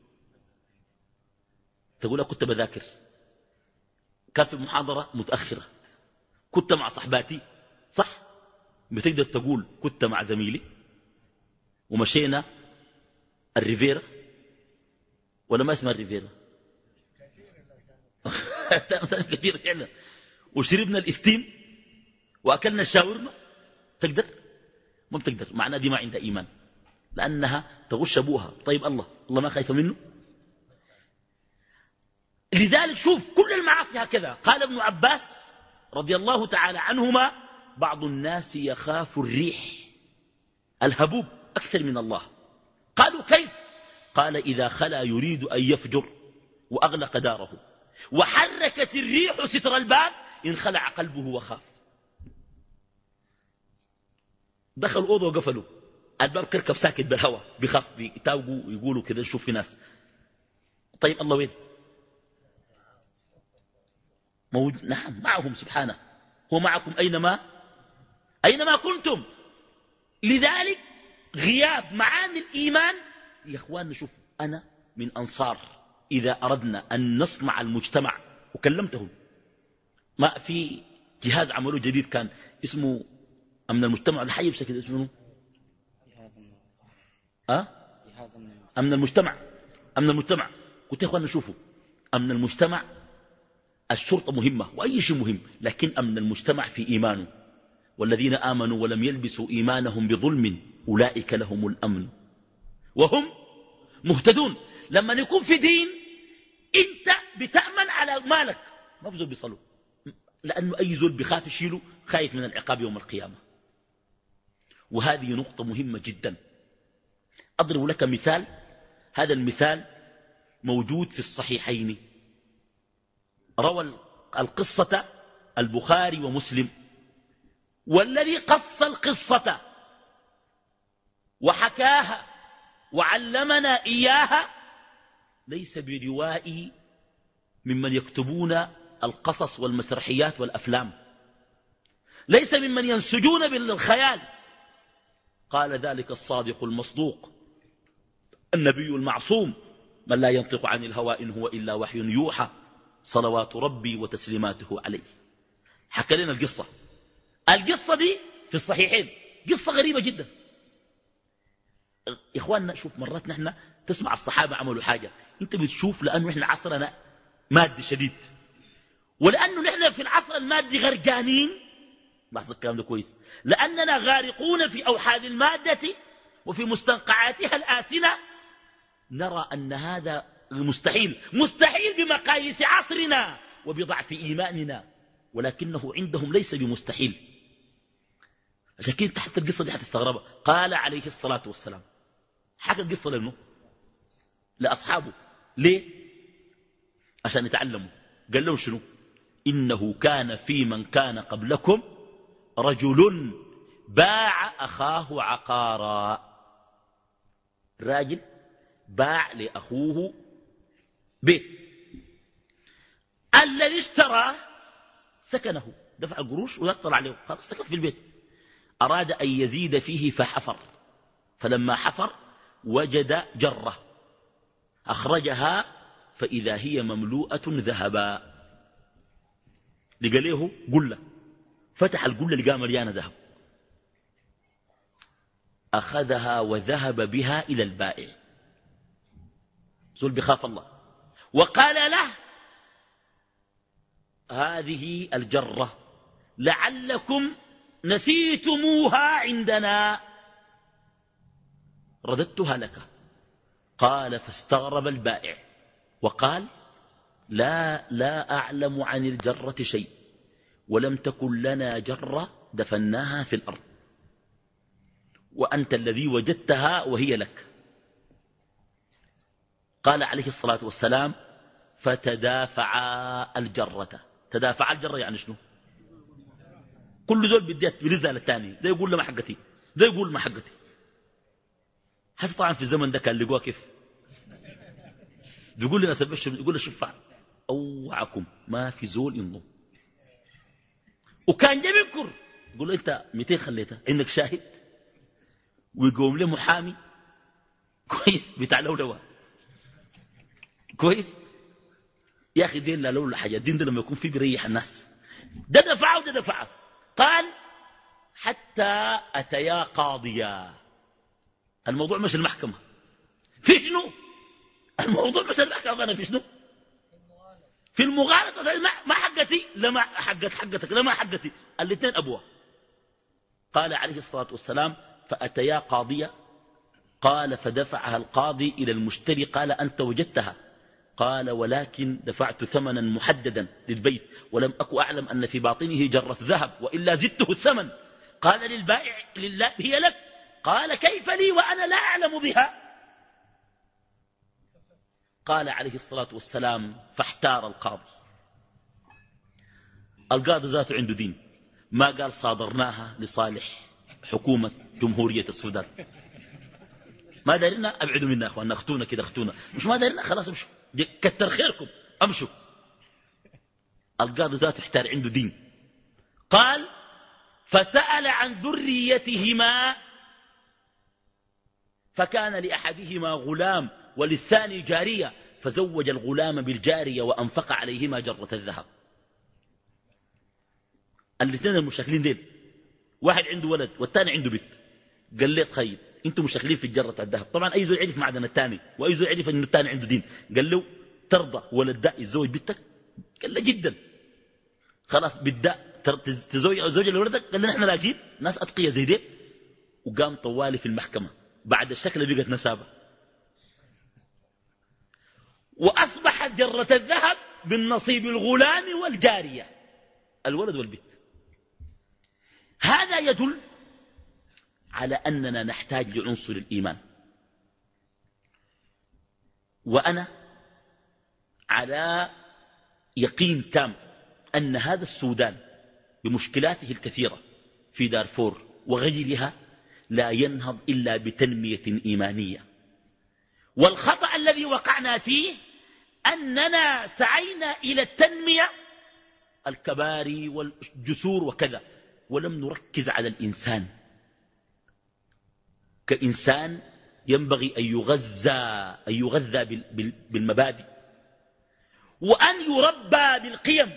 تقول لك كنت بذاكر، كان في المحاضرة متأخرة، كنت مع صحباتي، صح؟ بتقدر تقول كنت مع زميلي ومشينا الريفيرا، ولا ما اسمها الريفيرا؟ كثير فعلا، وشربنا الاستيم وأكلنا الشاورما. تقدر؟ ما بتقدر، معناه دي ما عندها إيمان، لأنها تغش أبوها. طيب الله ما خايفة منه. لذلك شوف كل المعاصي هكذا. قال ابن عباس رضي الله تعالى عنهما بعض الناس يخاف الريح الهبوب أكثر من الله. قالوا كيف؟ قال إذا خلا يريد أن يفجر وأغلق داره وحركت الريح ستر الباب انخلع قلبه وخاف. دخل أوضه وقفلوا الباب، كركب ساكت بالهواء، بيخاف، بيتاوقوا يقولوا كده نشوف في ناس. طيب الله وين؟ موجود، نعم معهم سبحانه، هو معكم أينما كنتم. لذلك غياب معاني الإيمان يا إخوان. نشوف، أنا من أنصار إذا أردنا أن نصنع المجتمع، وكلمتهم، ما في جهاز عملوه جديد كان اسمه أمن المجتمع الحي بشكل اسمه أمن المجتمع. قلت يا إخوان نشوفوا أمن المجتمع، الشرطة مهمة وأي شيء مهم، لكن أمن المجتمع في إيمانه، والذين آمنوا ولم يلبسوا إيمانهم بظلم أولئك لهم الأمن وهم مهتدون. لما يكون في دين انت بتأمن على مالك، ما في زول بيصلوا، لأنه أي زول بخاف يشيله، خايف من العقاب يوم القيامة. وهذه نقطة مهمة جدا. أضرب لك مثال، هذا المثال موجود في الصحيحين، روى القصة البخاري ومسلم، والذي قص القصة وحكاها وعلمنا إياها ليس بروائي ممن يكتبون القصص والمسرحيات والأفلام، ليس ممن ينسجون بالخيال. قال ذلك الصادق المصدوق النبي المعصوم من لا ينطق عن الهوى إن هو إلا وحي يوحى صلوات ربي وتسليماته عليه. حكى لنا القصة دي في الصحيحين، قصة غريبة جدا. إخواننا شوف، مرات نحن تسمع الصحابة عملوا حاجة انت بتشوف، لأنه نحن عصرنا مادي شديد، ولأنه نحن في العصر المادي غرقانين. لاحظ الكلام ده كويس، لأننا غارقون في أوحاد المادة وفي مستنقعاتها الآسنة، نرى أن هذا مستحيل، مستحيل بمقاييس عصرنا وبضعف إيماننا، ولكنه عندهم ليس بمستحيل. عشان كده حتى القصة دي حتستغربها. قال عليه الصلاة والسلام، حكى القصة لأنه لأصحابه، ليه؟ عشان يتعلموا. قال لهم شنو؟ إنه كان في من كان قبلكم رجل باع أخاه عقارا. راجل باع لأخوه بيت، الذي اشتراه سكنه، دفع القروش ويطلع عليه، خلاص سكن في البيت. أراد أن يزيد فيه فحفر، فلما حفر وجد جرة، أخرجها فإذا هي مملوءة ذهبا. لقى له قلة، فتح القلة لقى مليانة ذهب، أخذها وذهب بها إلى البائع. زول بخاف الله، وقال له هذه الجرة لعلكم نسيتموها عندنا رددتها لك. قال فاستغرب البائع وقال لا أعلم عن الجرة شيء، ولم تكن لنا جرة دفناها في الأرض، وأنت الذي وجدتها وهي لك. قال عليه الصلاة والسلام فتدافعا الجرة. تدافع الجرة يعني شنو؟ كل زول بديت بلزة للتاني، ده يقول له ما حقتي، ده يقول ما حقتي. حسن طبعا في الزمن ده كان لقوها كيف؟ بيقول لي ناس البشر، يقول له شفع أوعكم ما في زول ينضم. وكان جاي بيذكر يقول له انت 200 خليتها عندك شاهد، ويقوم له محامي كويس بتاع لولوه كويس. يا اخي دين لا لولا حاجه، الدين ده لما يكون فيه بيريح الناس. ده دفعه وده دفعه. قال حتى اتيا قاضيا. الموضوع مش المحكمه، في شنو؟ الموضوع مش المحكمه، انا في شنو؟ في المغالطه. ما حقتي، لا ما حقتك، لا ما حقتي، الاثنين ابوها. قال عليه الصلاه والسلام فاتيا قاضيا. قال فدفعها القاضي الى المشتري. قال انت وجدتها؟ قال ولكن دفعت ثمنا محددا للبيت، ولم أكن أعلم أن في باطنه جرة ذهب، وإلا زدته الثمن. قال للبائع لله هي لك. قال كيف لي وأنا لا أعلم بها؟ قال عليه الصلاة والسلام فاحتار القاضي. القاضي ذاته عنده دين، ما قال صادرناها لصالح حكومة جمهورية السودان، ما دارنا أبعدوا منا أخواننا، أختونا كده أختونا، مش ما دارنا خلاص امشوا، كتر خيركم امشوا. القاضي ذاته احتار عنده دين. قال فسأل عن ذريتهما، فكان لأحدهما غلام وللثاني جارية، فزوج الغلام بالجارية وأنفق عليهما جرة الذهب. الاثنين المشاكلين دين، واحد عنده ولد والثاني عنده بنت. قال لي طيب انتم مشاكلين في جرة الذهب. طبعا اي زول يعرف معدن الثاني، واي زول يعرف انه الثاني عنده دين. قال له ترضى ولد ده يتزوج بنتك؟ قال له جدا. خلاص بالداء تزوج لولدك؟ قال له نحن لاقين ناس اتقية زي دي. وقام طوالي في المحكمة، بعد الشكل بقت نسابة، واصبحت جرة الذهب من نصيب الغلام والجارية، الولد والبنت. هذا يدل على أننا نحتاج لعنصر الإيمان. وأنا على يقين تام أن هذا السودان بمشكلاته الكثيرة في دارفور وغيرها لا ينهض إلا بتنمية إيمانية. والخطأ الذي وقعنا فيه أننا سعينا إلى التنمية الكباري والجسور وكذا، ولم نركز على الإنسان. كإنسان ينبغي أن يغذى بالمبادئ، وأن يربى بالقيم،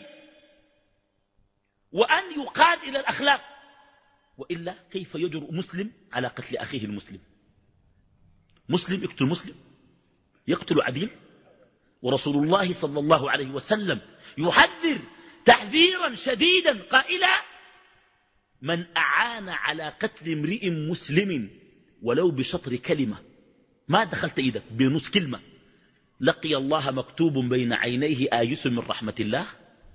وأن يقاد إلى الأخلاق، وإلا كيف يجرؤ مسلم على قتل أخيه المسلم؟ مسلم يقتل مسلم، يقتل عديل. ورسول الله صلى الله عليه وسلم يحذر تحذيرا شديدا قائلا: من أعان على قتل امرئ مسلم ولو بشطر كلمة، ما دخلت إيدك بنص كلمة، لقي الله مكتوب بين عينيه آيس من رحمة الله.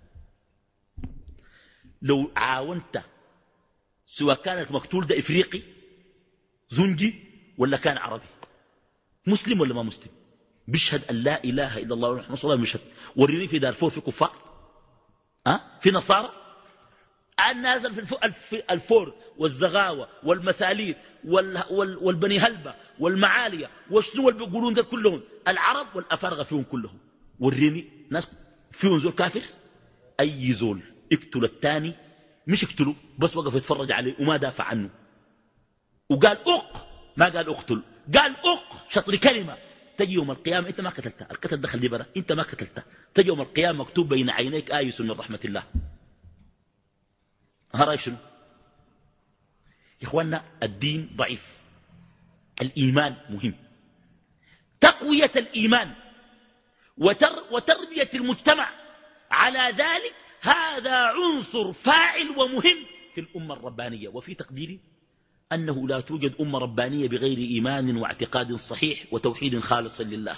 لو عاونت سواء كان المقتول ده إفريقي زنجي ولا كان عربي، مسلم ولا ما مسلم، بيشهد أن لا إله إلا الله ونحن صلى الله عليه وسلم، وريني في دارفور في كفار، في نصارى، نازل في الفور والزغاوة والمساليت والبني هلبة والمعالية وشنو اللي بيقولون ذا كلهم، العرب والأفارقة فيهم كلهم، وريني ناس فيهم زول كافر. أي زول اقتل الثاني، مش اقتله بس وقف يتفرج عليه وما دافع عنه وقال ما قال اقتل، قال شطر كلمة، تجي يوم القيامة انت ما قتلته، القتل دخل لي برا، انت ما قتلته، تجي يوم القيامة مكتوب بين عينيك آيس من رحمة الله. هرأي شنو يا اخوانا؟ الدين ضعيف، الإيمان مهم، تقوية الإيمان وتربية المجتمع على ذلك، هذا عنصر فاعل ومهم في الأمة الربانية. وفي تقديري أنه لا توجد أمة ربانية بغير إيمان واعتقاد صحيح وتوحيد خالص لله،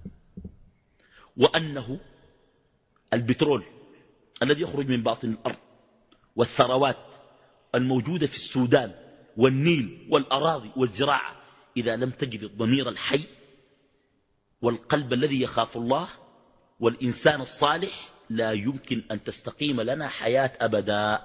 وأنه البترول الذي يخرج من باطن الأرض والثروات الموجودة في السودان والنيل والأراضي والزراعة، إذا لم تجد الضمير الحي والقلب الذي يخاف الله والإنسان الصالح، لا يمكن أن تستقيم لنا حياة أبدا.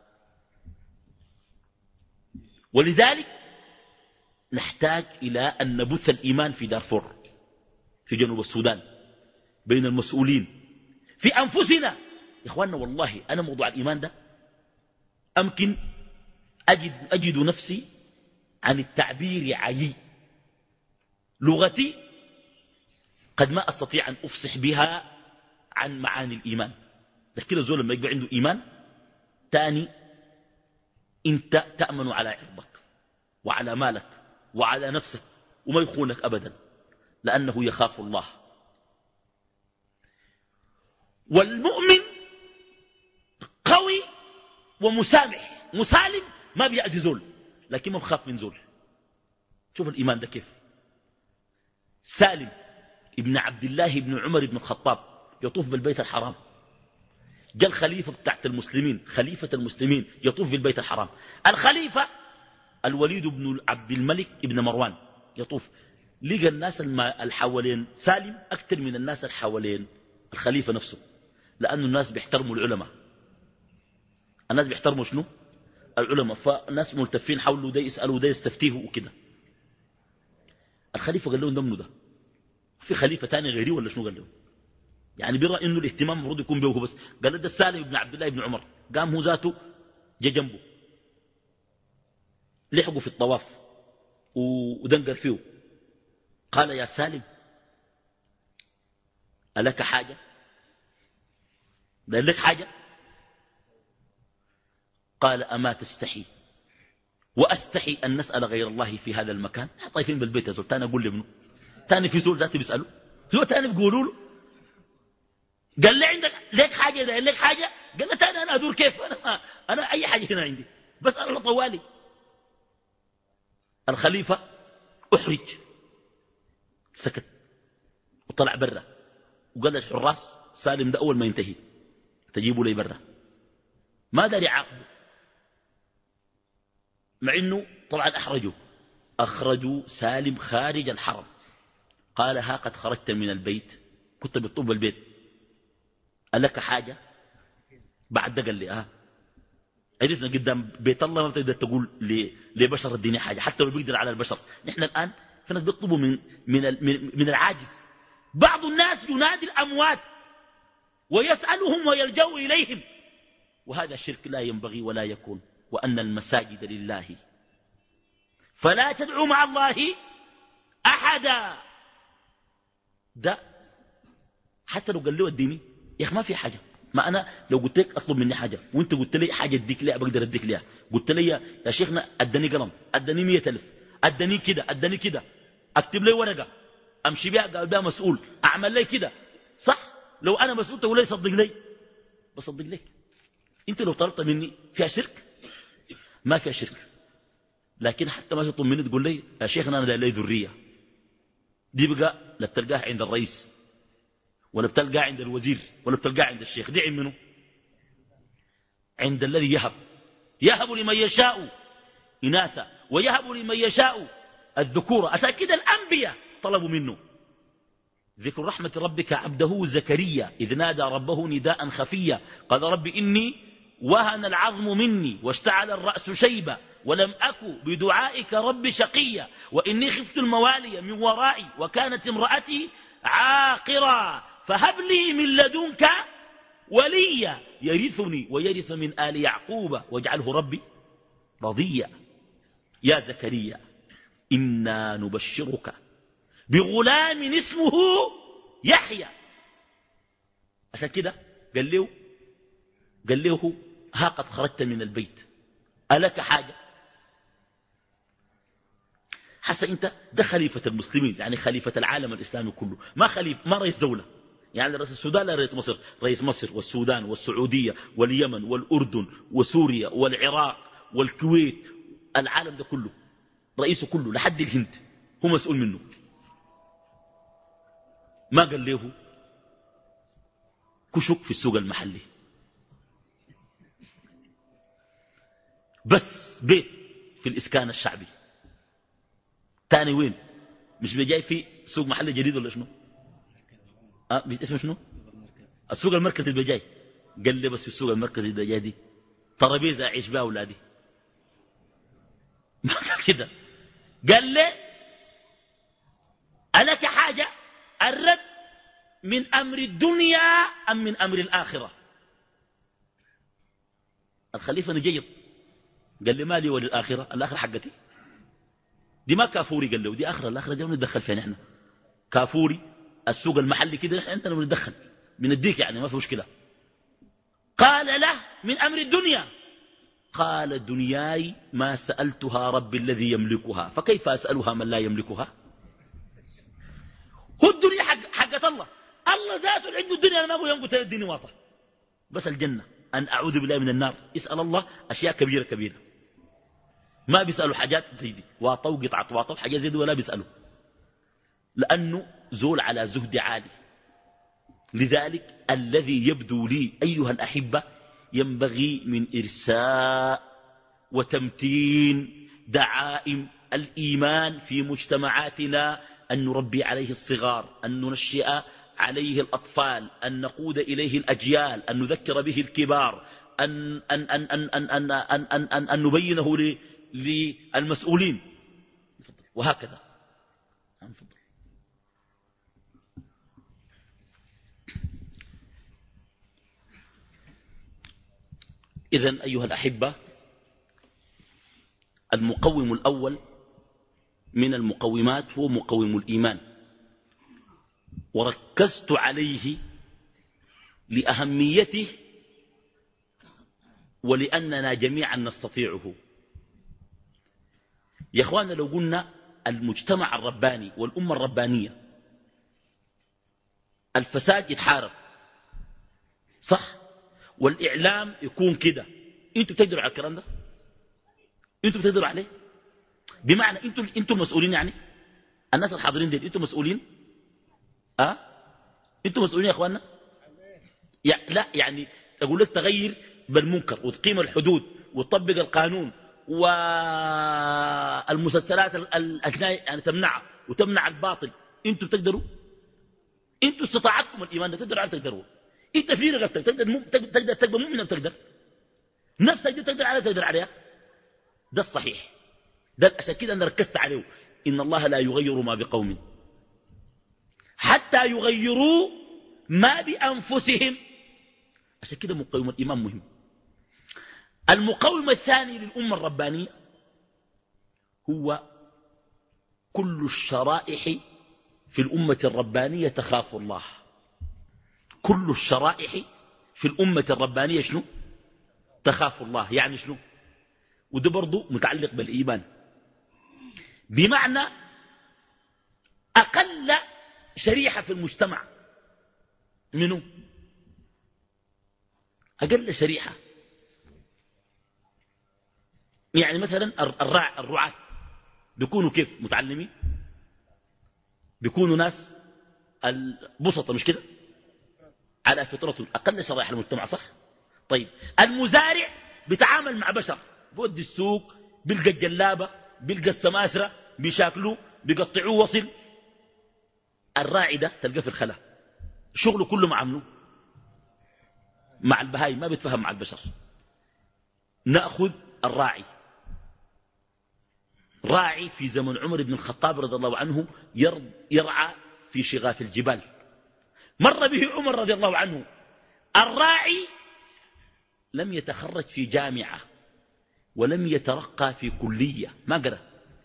ولذلك نحتاج إلى أن نبث الإيمان في دارفور في جنوب السودان بين المسؤولين في أنفسنا. يا إخواننا والله أنا موضوع الإيمان ده أمكن أجد نفسي عن التعبير عيي، لغتي قد ما أستطيع أن أفصح بها عن معاني الإيمان. لكن الزول لما يبقى عنده إيمان تاني، انت تأمن على عرضك وعلى مالك وعلى نفسك وما يخونك أبدا، لأنه يخاف الله. والمؤمن قوي ومسامح مسالم، ما بيأذي زول لكن ما بخاف من زول. شوف الإيمان ده كيف. سالم ابن عبد الله ابن عمر بن الخطاب يطوف بالبيت الحرام، جاء الخليفة بتاعت المسلمين، خليفة المسلمين يطوف بالبيت الحرام، الخليفة الوليد بن عبد الملك ابن مروان يطوف، لقى الناس الحوالين سالم أكثر من الناس الحوالين الخليفة نفسه، لأن الناس بيحترموا العلماء. الناس بيحترموا شنو؟ العلماء. فالناس ملتفين حوله، ده يسألوا ده يستفتيه وكده. الخليفة قال لهم ده منه ده، في خليفة تاني غيري ولا شنو؟ قال لهم يعني برأى انه الاهتمام المفروض يكون به بس. قال له ده السالم بن عبد الله بن عمر، قام هو ذاته جا جنبه لحقوا في الطواف ودنقر فيه، قال يا سالم ألك حاجة؟ قال لك حاجة؟ قال أما تستحي وأستحي أن نسأل غير الله في هذا المكان؟ طيفين بالبيت يا زول، تاني أقول لابنه، تاني في زول ذاتي بيسأله، زول تاني بيقولوا له. قال لي عندك ليك حاجة؟ قال لك حاجة؟ قال له تاني أنا أدور كيف؟ أنا أي حاجة هنا عندي بس أنا طوالي. الخليفة أحرج، سكت وطلع برا وقال للحراس سالم ده أول ما ينتهي تجيبوا لي برا، ما داري يعاقبه، مع إنه طبعا أخرجوا سالم خارج الحرم. قال ها قد خرجت من البيت، كنت بتطوب البيت، ألك حاجة؟ بعد ده قال لي عرفنا قدام بيت الله ما تقدر تقول لبشر الدنيا حاجة، حتى لو بيقدر على البشر. نحن الآن في ناس بيطلبوا من العاجز. بعض الناس ينادي الأموات ويسألهم ويلجأوا إليهم، وهذا الشرك لا ينبغي ولا يكون. وأن المساجد لله فلا تدعوا مع الله أحدا. ده حتى لو قال له اديني يا أخي ما في حاجة. ما أنا لو قلت لك أطلب مني حاجة وانت قلت لي حاجة اديك لها بقدر اديك لها. قلت لي يا شيخنا ادني قلم، ادني 100,000، ادني كده، ادني كده، اكتب لي ورقة امشي بها قال بها مسؤول، اعمل لي كده، صح؟ لو انا مسؤول تقول لي صدق لي، بصدق لك. انت لو طلبت مني فيها شرك؟ ما فيها شرك. لكن حتى ما تطلب مني تقول لي يا شيخنا انا داير لي ذريه، دي بقى لا بتلقاها عند الرئيس ولا بتلقاها عند الوزير ولا بتلقاها عند الشيخ. دي عند منه؟ عند الذي يهب لمن يشاء إناثا ويهب لمن يشاء الذكورة. عشان كده الأنبياء طلبوا منه. ذكر رحمة ربك عبده زكريا إذ نادى ربه نداء خفيا قال رب إني وهن العظم مني واشتعل الرأس شيبا ولم أك بدعائك رب شقيا وإني خفت الموالي من ورائي وكانت امرأتي عاقرا فهب لي من لدنك وليا يرثني ويرث من آل يعقوب واجعله ربي رضيا. يا زكريا إنا نبشرك بغلام اسمه يحيى. عشان كده قال له ها قد خرجت من البيت ألك حاجة؟ حتى انت ده خليفة المسلمين، يعني خليفة العالم الإسلامي كله، ما رئيس دولة. يعني رئيس السودان لا رئيس مصر، رئيس مصر والسودان والسعودية واليمن والأردن وسوريا والعراق والكويت، العالم ده كله رئيسه كله لحد الهند هو مسؤول منه. ما قال له كشك في السوق المحلي، بس بيت في الإسكان الشعبي. تاني وين؟ مش بيجاي في سوق محلي جديد ولا شنو؟ اسمه شنو؟ السوق المركزي اللي بيجاي. قال لي بس في السوق المركزي اللي بيجاي دي ترابيزة أعيش بها أولادي. ما قال كده، قال لي ألك حاجة؟ الرد من أمر الدنيا أم من أمر الآخرة؟ الخليفة نجيب قال لي مالي وللآخرة، الآخرة حقتي دي ما كافوري. قال له دي آخرة، الآخرة دي بندخل فيها نحن. كافوري السوق المحلي كده نحن أنت بندخل بنديك، يعني ما في مشكلة. قال له من أمر الدنيا. قال دنياي ما سألتها رب الذي يملكها فكيف أسألها من لا يملكها؟ هو الدنيا حقت الله، الله ذاته عنده الدنيا. أنا ما أقول ينقل الدنيا واضح، بس الجنة أن أعوذ بالله من النار اسأل الله أشياء كبيرة كبيرة. ما بيسألوا حاجات زي دي واطوا قطعة واطوا حاجات زي دي ولا بيسألوا، لأنه زول على زهد عالي. لذلك الذي يبدو لي أيها الأحبة ينبغي من إرساء وتمتين دعائم الإيمان في مجتمعاتنا أن نربي عليه الصغار، أن ننشئ عليه الأطفال، أن نقود إليه الأجيال، أن نذكر به الكبار، أن نبينه للمسؤولين، وهكذا. إذن أيها الأحبة المقوم الأول من المقومات هو مقوم الإيمان، وركزت عليه لأهميته ولأننا جميعا نستطيعه. يا أخوانا لو قلنا المجتمع الرباني والأمة الربانية الفساد يتحارب صح، والإعلام يكون كده، انتوا بتقدروا على الكلام ده؟ انتوا بتقدروا عليه؟ بمعنى انتوا المسؤولين، يعني الناس الحاضرين دي انتوا مسؤولين؟ انتوا مسؤولين يا اخواننا؟ لا يعني اقول لك تغير بالمنكر وتقيم الحدود وتطبق القانون والمسلسلات الاجنبيه يعني تمنعها وتمنع الباطل. انتوا بتقدروا؟ انتوا استطاعتكم الايمان ده تقدروا على تقدروا. انت في رغبتك تقدر تبقى مؤمن او تقدر نفسك دي تقدر عليها. ده الصحيح، ده عشان كده انا ركزت عليه. ان الله لا يغير ما بقوم حتى يغيروا ما بانفسهم. عشان كده مقوم الايمان مهم. المقوم الثاني للامه الربانيه هو كل الشرائح في الأمة الربانية تخاف الله. كل الشرائح في الأمة الربانية شنو؟ تخاف الله. يعني شنو؟ وده برضو متعلق بالإيمان، بمعنى أقل شريحة في المجتمع منه؟ أقل شريحة. يعني مثلا الرعاة بيكونوا كيف؟ متعلمين، بيكونوا ناس البسطة، مش كده؟ على فطرة، أقل شرائح المجتمع، صح؟ طيب المزارع بيتعامل مع بشر، بودي السوق، بيلقى الجلابة، بيلقى السماسرة، بيشاكلوه، بيقطعوه وصل. الراعي ده تلقاه في الخلا، شغله كله مع منه؟ مع البهايم، ما بيتفهم مع البشر. نأخذ الراعي. راعي في زمن عمر بن الخطاب رضي الله عنه يرعى في شغاف الجبال. مر به عمر رضي الله عنه، الراعي لم يتخرج في جامعة ولم يترقى في كلية، ما قرأ.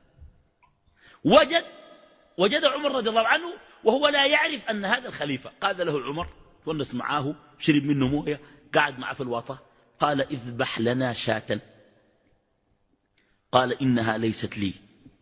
وجد عمر رضي الله عنه وهو لا يعرف أن هذا الخليفة. قال له عمر، تونس معاه، شرب منه موية، قاعد معه في الواطة، قال اذبح لنا شاة. قال إنها ليست لي،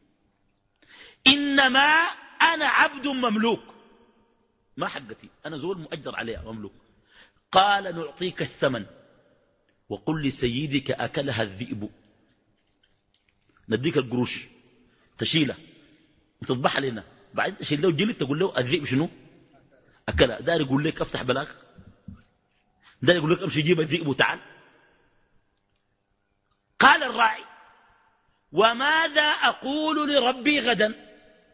إنما أنا عبد مملوك، ما حقتي، أنا زول مؤجر عليها مملوك. قال نعطيك الثمن وقل لسيدك أكلها الذئب. نديك القروش تشيله وتذبح لنا، بعد تشيل له الجلد تقول له الذئب شنو أكلها. دار يقول لك أفتح بلاغ، دار يقول لك أمشي جيب الذئب وتعال. قال الراعي وماذا أقول لربي غدا؟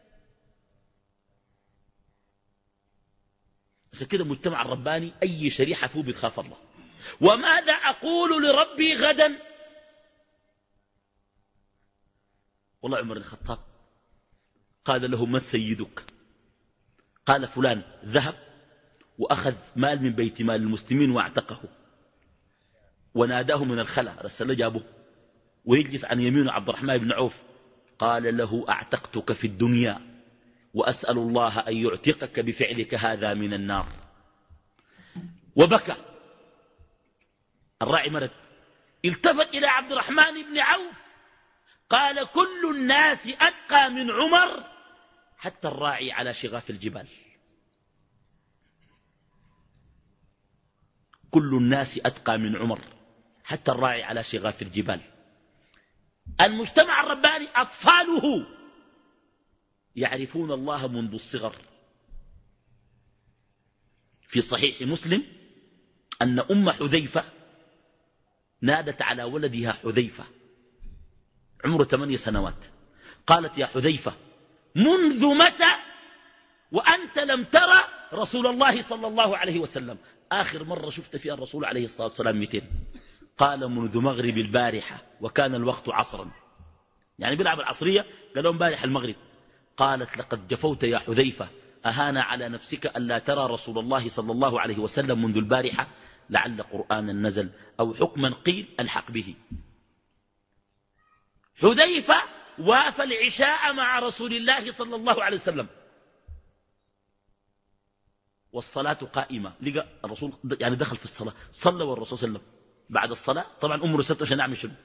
بس كده المجتمع الرباني أي شريحة فيه بتخاف الله. وماذا أقول لربي غدا؟ والله عمر الخطاب قال له من سيدك؟ قال فلان ذهب وأخذ مال من بيت مال المسلمين واعتقه، وناداه من الخلا، رسل جابه ويجلس عن يمينه عبد الرحمن بن عوف. قال له أعتقتك في الدنيا وأسأل الله أن يعتقك بفعلك هذا من النار. وبكى الراعي، مرد، التفت إلى عبد الرحمن بن عوف قال كل الناس أتقى من عمر حتى الراعي على شغاف الجبال. كل الناس أتقى من عمر حتى الراعي على شغاف الجبال. المجتمع الرباني أطفاله يعرفون الله منذ الصغر. في صحيح مسلم أن أم حذيفة نادت على ولدها حذيفة عمره 8 سنوات، قالت يا حذيفة منذ متى وأنت لم ترى رسول الله صلى الله عليه وسلم؟ آخر مرة شفت فيها الرسول عليه الصلاة والسلام 200. قال منذ مغرب البارحة وكان الوقت عصرا، يعني بيلعب العصرية، قال لهم بارح المغرب. قالت لقد جفوت يا حذيفة، أهان على نفسك ألا ترى رسول الله صلى الله عليه وسلم منذ البارحة، لعل قرآنا نزل أو حكما قيل الحق به. حذيفة وافى العشاء مع رسول الله صلى الله عليه وسلم والصلاة قائمة، لقى الرسول يعني دخل في الصلاة، صلى والرسول صلى الله عليه وسلم. بعد الصلاة طبعا أمه رسلت عشان نعمل شنو؟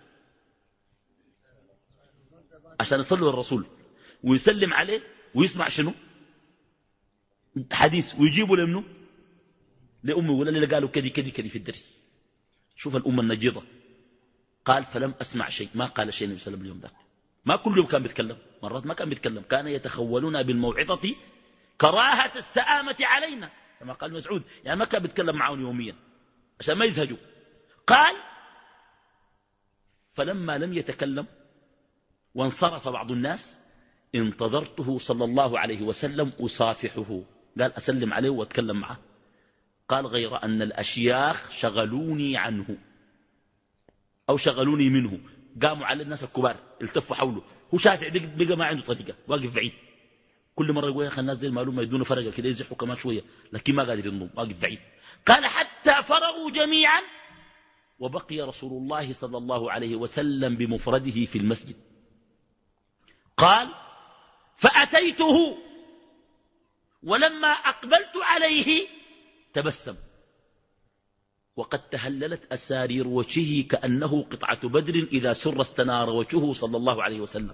عشان يصلي الرسول ويسلم عليه ويسمع شنو؟ حديث، ويجيبوا لمنه لأمه، ولا اللي قالوا كذي كذي كذي في الدرس. شوف الأمة النجيضة. قال فلم أسمع شيء، ما قال شيء النبي صلى الله عليه وسلم اليوم ذاك. ما كل يوم كان بيتكلم، مرات ما كان بيتكلم، كان يتخولون بالموعظة كراهة السآمة علينا كما قال مسعود، يعني ما كان بيتكلم معهم يوميا عشان ما يزهجوا. قال فلما لم يتكلم وانصرف بعض الناس انتظرته صلى الله عليه وسلم أصافحه، قال أسلم عليه وأتكلم معه. قال غير أن الأشياخ شغلوني عنه أو شغلوني منه، قاموا على الناس الكبار التفوا حوله، هو شافع بقى ما عنده طريقة، واقف بعيد، كل مرة يقول يا أخي الناس دي المعلومة يدون فرقة كده يزحوا كمان شوية، لكن ما قادر ينضم، واقف بعيد. قال حتى فرغوا جميعا وبقي رسول الله صلى الله عليه وسلم بمفرده في المسجد. قال فأتيته ولما أقبلت عليه تبسم وقد تهللت أسارير وجهه كأنه قطعة بدر إذا سر استنار وجهه صلى الله عليه وسلم.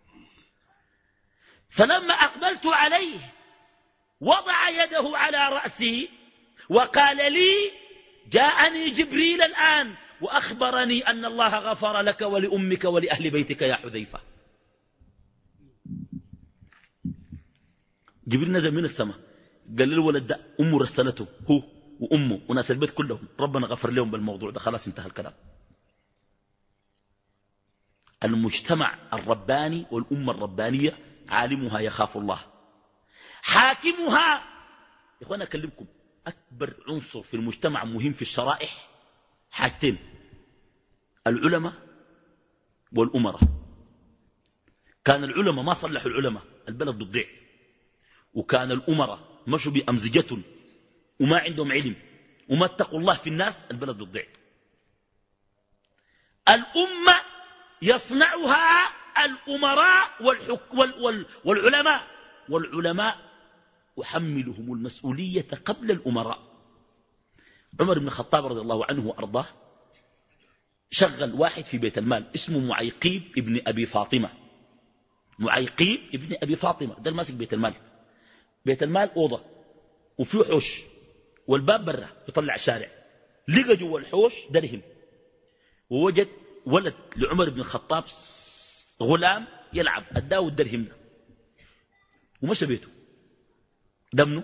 فلما أقبلت عليه وضع يده على رأسي وقال لي جاءني جبريل الآن وأخبرني أن الله غفر لك ولأمك ولأهل بيتك يا حذيفة. جبريل نزل من السماء قال للولد ده أمه رسلته هو وأمه وناس البيت كلهم ربنا غفر لهم بالموضوع ده خلاص انتهى الكلام. المجتمع الرباني والأمة الربانية عالمها يخاف الله، حاكمها. يا إخوانا أكلمكم أكبر عنصر في المجتمع مهم في الشرائح حاجتين: العلماء والأمراء. كان العلماء ما صلحوا العلماء البلد بتضيع، وكان الأمراء مشوا بأمزجة وما عندهم علم وما اتقوا الله في الناس البلد بتضيع. الأمة يصنعها الأمراء والعلماء، والعلماء أحملهم المسؤولية قبل الأمراء. عمر بن الخطاب رضي الله عنه وأرضاه شغل واحد في بيت المال اسمه معيقيب ابن أبي فاطمة. معيقيب ابن أبي فاطمة ده الماسك بيت المال. بيت المال أوضة وفيه حوش والباب برا يطلع الشارع. لقى جوا الحوش درهم، ووجد ولد لعمر بن الخطاب غلام يلعب أداه الدرهم ده ومشى بيته. ده منه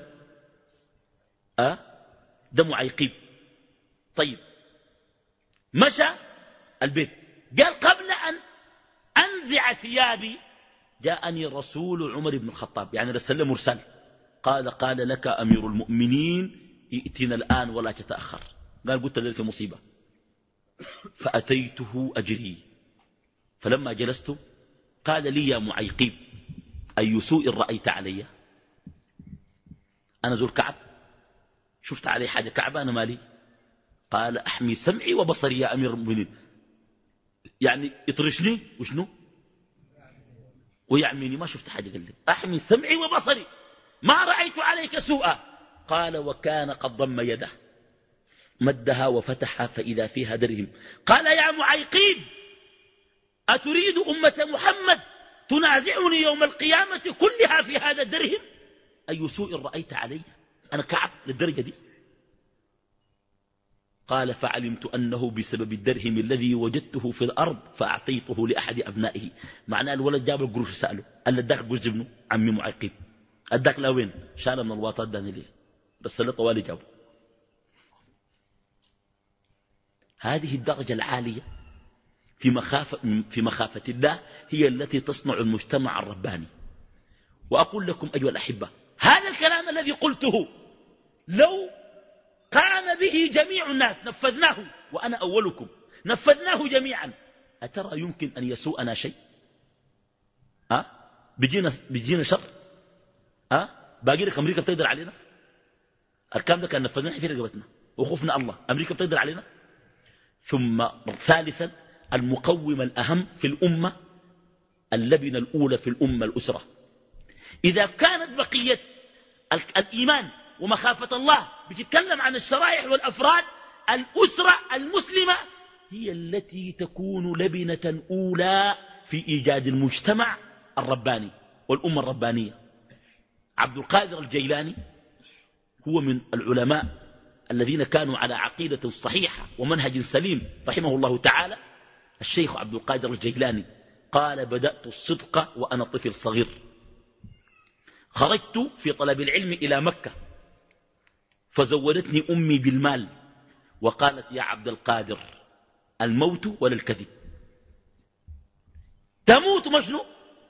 ده معيقيب. طيب مشى البيت قال قبل أن أنزع ثيابي جاءني رسول عمر بن الخطاب، يعني رسل مرسل قال لك أمير المؤمنين ائتنا الآن ولا تتأخر. قال قلت له في مصيبة. فأتيته أجري، فلما جلست قال لي يا معيقيب أي سوء رأيت علي؟ أنا ذو الكعب شفت علي حاجة كعبة أنا مالي؟ قال أحمي سمعي وبصري يا أمير المؤمنين، يعني يطرشني وشنو ويعميني، ما شفت حاجة. قال لي أحمي سمعي وبصري ما رأيت عليك سوءا. قال وكان قد ضم يده مدها وفتحها فإذا فيها درهم. قال يا معيقيب أتريد أمة محمد تنازعني يوم القيامة كلها في هذا الدرهم؟ أي سوء رأيت علي؟ أنا كعب للدرجة دي؟ قال فعلمت أنه بسبب الدرهم الذي وجدته في الأرض فأعطيته لأحد أبنائه. معناه الولد جاب القروش سأله قال اداك قرش ابنه عمي معيقيب اداك لا وين؟ شال من الواطات داني ليه بس اللي طوالي جابه. هذه الدرجة العالية في مخافة الله هي التي تصنع المجتمع الرباني. وأقول لكم أيها الأحبة هذا الكلام الذي قلته لو قام به جميع الناس نفذناه، وأنا أولكم نفذناه جميعا، أترى يمكن أن يسوءنا شيء؟ بيجينا شر؟ باقي لك أمريكا بتقدر علينا؟ الكلام ده كان نفذناه في رقبتنا وخوفنا الله. أمريكا بتقدر علينا؟ ثم ثالثا المقوم الأهم في الأمة اللبنة الأولى في الأمة الأسرة. إذا كانت بقية الإيمان ومخافة الله بتتكلم عن الشرائح والأفراد، الأسرة المسلمة هي التي تكون لبنة أولى في إيجاد المجتمع الرباني والأمة الربانية. عبد القادر الجيلاني هو من العلماء الذين كانوا على عقيدة صحيحة ومنهج سليم رحمه الله تعالى. الشيخ عبد القادر الجيلاني قال بدأت الصدق وأنا طفل صغير، خرجت في طلب العلم إلى مكة فزودتني أمي بالمال وقالت يا عبد القادر الموت ولا الكذب، تموت مشنو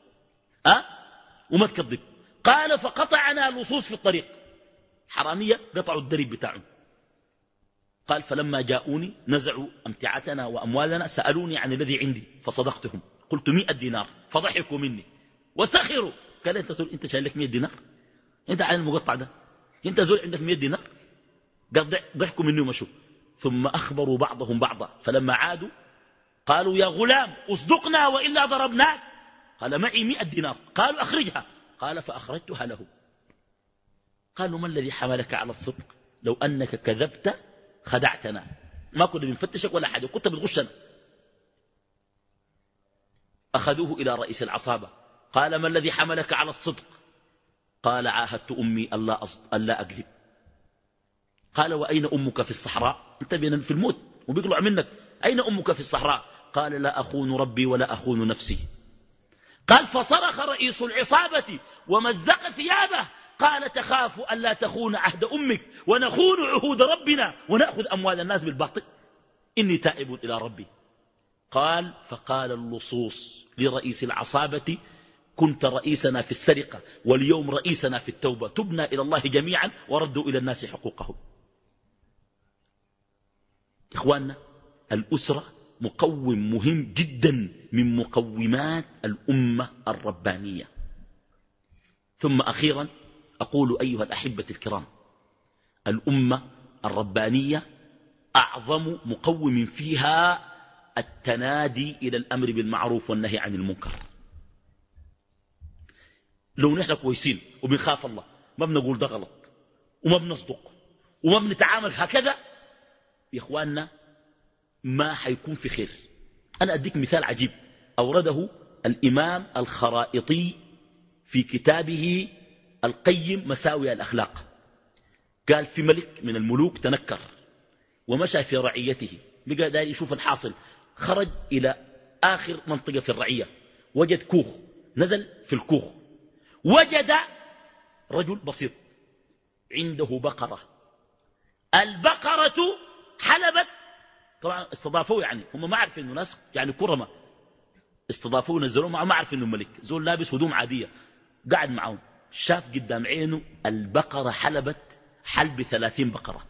وما تكذب. قال فقطعنا لصوص في الطريق، حرامية قطعوا الدرب بتاعهم. قال فلما جاءوني نزعوا أمتعتنا وأموالنا سألوني عن الذي عندي فصدقتهم قلت 100 دينار فضحكوا مني وسخروا. قال انت زول انت شايل لك 100 دينار؟ انت على المقطع ده انت زول عندك 100 دينار؟ قال ضحكوا مني ومشوا. ثم أخبروا بعضهم بعضا فلما عادوا قالوا يا غلام اصدقنا وإلا ضربناك. قال معي 100 دينار. قالوا أخرجها. قال فأخرجتها له. قالوا ما الذي حملك على الصدق؟ لو أنك كذبت خدعتنا، ما كنا بنفتشك ولا حاجة، كنت بتغشنا. أخذوه إلى رئيس العصابة. قال ما الذي حملك على الصدق؟ قال عاهدت أمي ألا أكذب. قال وأين أمك في الصحراء؟ أنت في الموت وبيطلع منك، أين أمك في الصحراء؟ قال لا أخون ربي ولا أخون نفسي. قال فصرخ رئيس العصابة ومزق ثيابه، قال تخاف ألا تخون عهد أمك ونخون عهود ربنا ونأخذ أموال الناس بالباطل؟ إني تائب إلى ربي. قال فقال اللصوص لرئيس العصابة كنت رئيسنا في السرقة واليوم رئيسنا في التوبة، تبنا إلى الله جميعا وردوا إلى الناس حقوقهم. إخواننا، الأسرة مقوم مهم جدا من مقومات الأمة الربانية. ثم أخيرا أقول أيها الأحبة الكرام، الأمة الربانية أعظم مقوم فيها التنادي إلى الأمر بالمعروف والنهي عن المنكر. لو نحن كويسين وبنخاف الله ما بنقول ده غلط وما بنصدق وما بنتعامل هكذا، يا إخواننا ما حيكون في خير. أنا أديك مثال عجيب أورده الإمام الخرائطي في كتابه القيم مساوئ الأخلاق. قال في ملك من الملوك تنكر ومشى في رعيته، بقى داير يشوف الحاصل، خرج إلى آخر منطقة في الرعية، وجد كوخ، نزل في الكوخ وجد رجل بسيط عنده بقرة. البقرة حلبت، طبعا استضافوه، يعني هم ما عارفين انه ناس يعني كرمة، استضافوه نزلوه معه، ما عارفين انه ملك، زول لابس هدوم عادية قاعد معهم، شاف قدام عينه البقرة حلبت حلب 30 بقرة.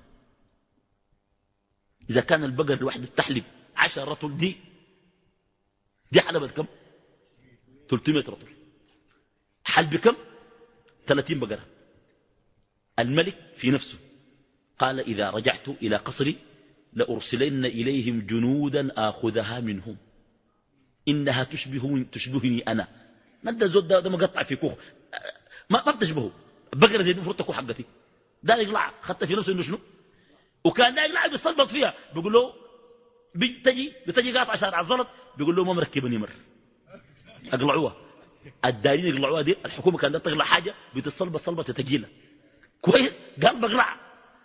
إذا كان البقر الواحد تحلب 10 رطل، دي حلبت كم؟ 300 رطل. حلب كم؟ 30 بقرة. الملك في نفسه قال إذا رجعت إلى قصري لأرسلن إليهم جنودا آخذها منهم، إنها تشبهني أنا. ما أنت زود ده مقطع في كوخ، ما بتشبهه. بقرة زي دي مفروض تكون حقتي، ده يقلع، خدت في نفسه إنه شنو، وكان ده يقلع بيستلبط فيها، بيقول له بتجي قاطع شارع الزلط، بيقول له ما مركبني مر أقلعوها. الدارين يقلعوها دي، الحكومة كانت تقلع حاجة بتتصلب صلبة تجيلة كويس، قال بقلع.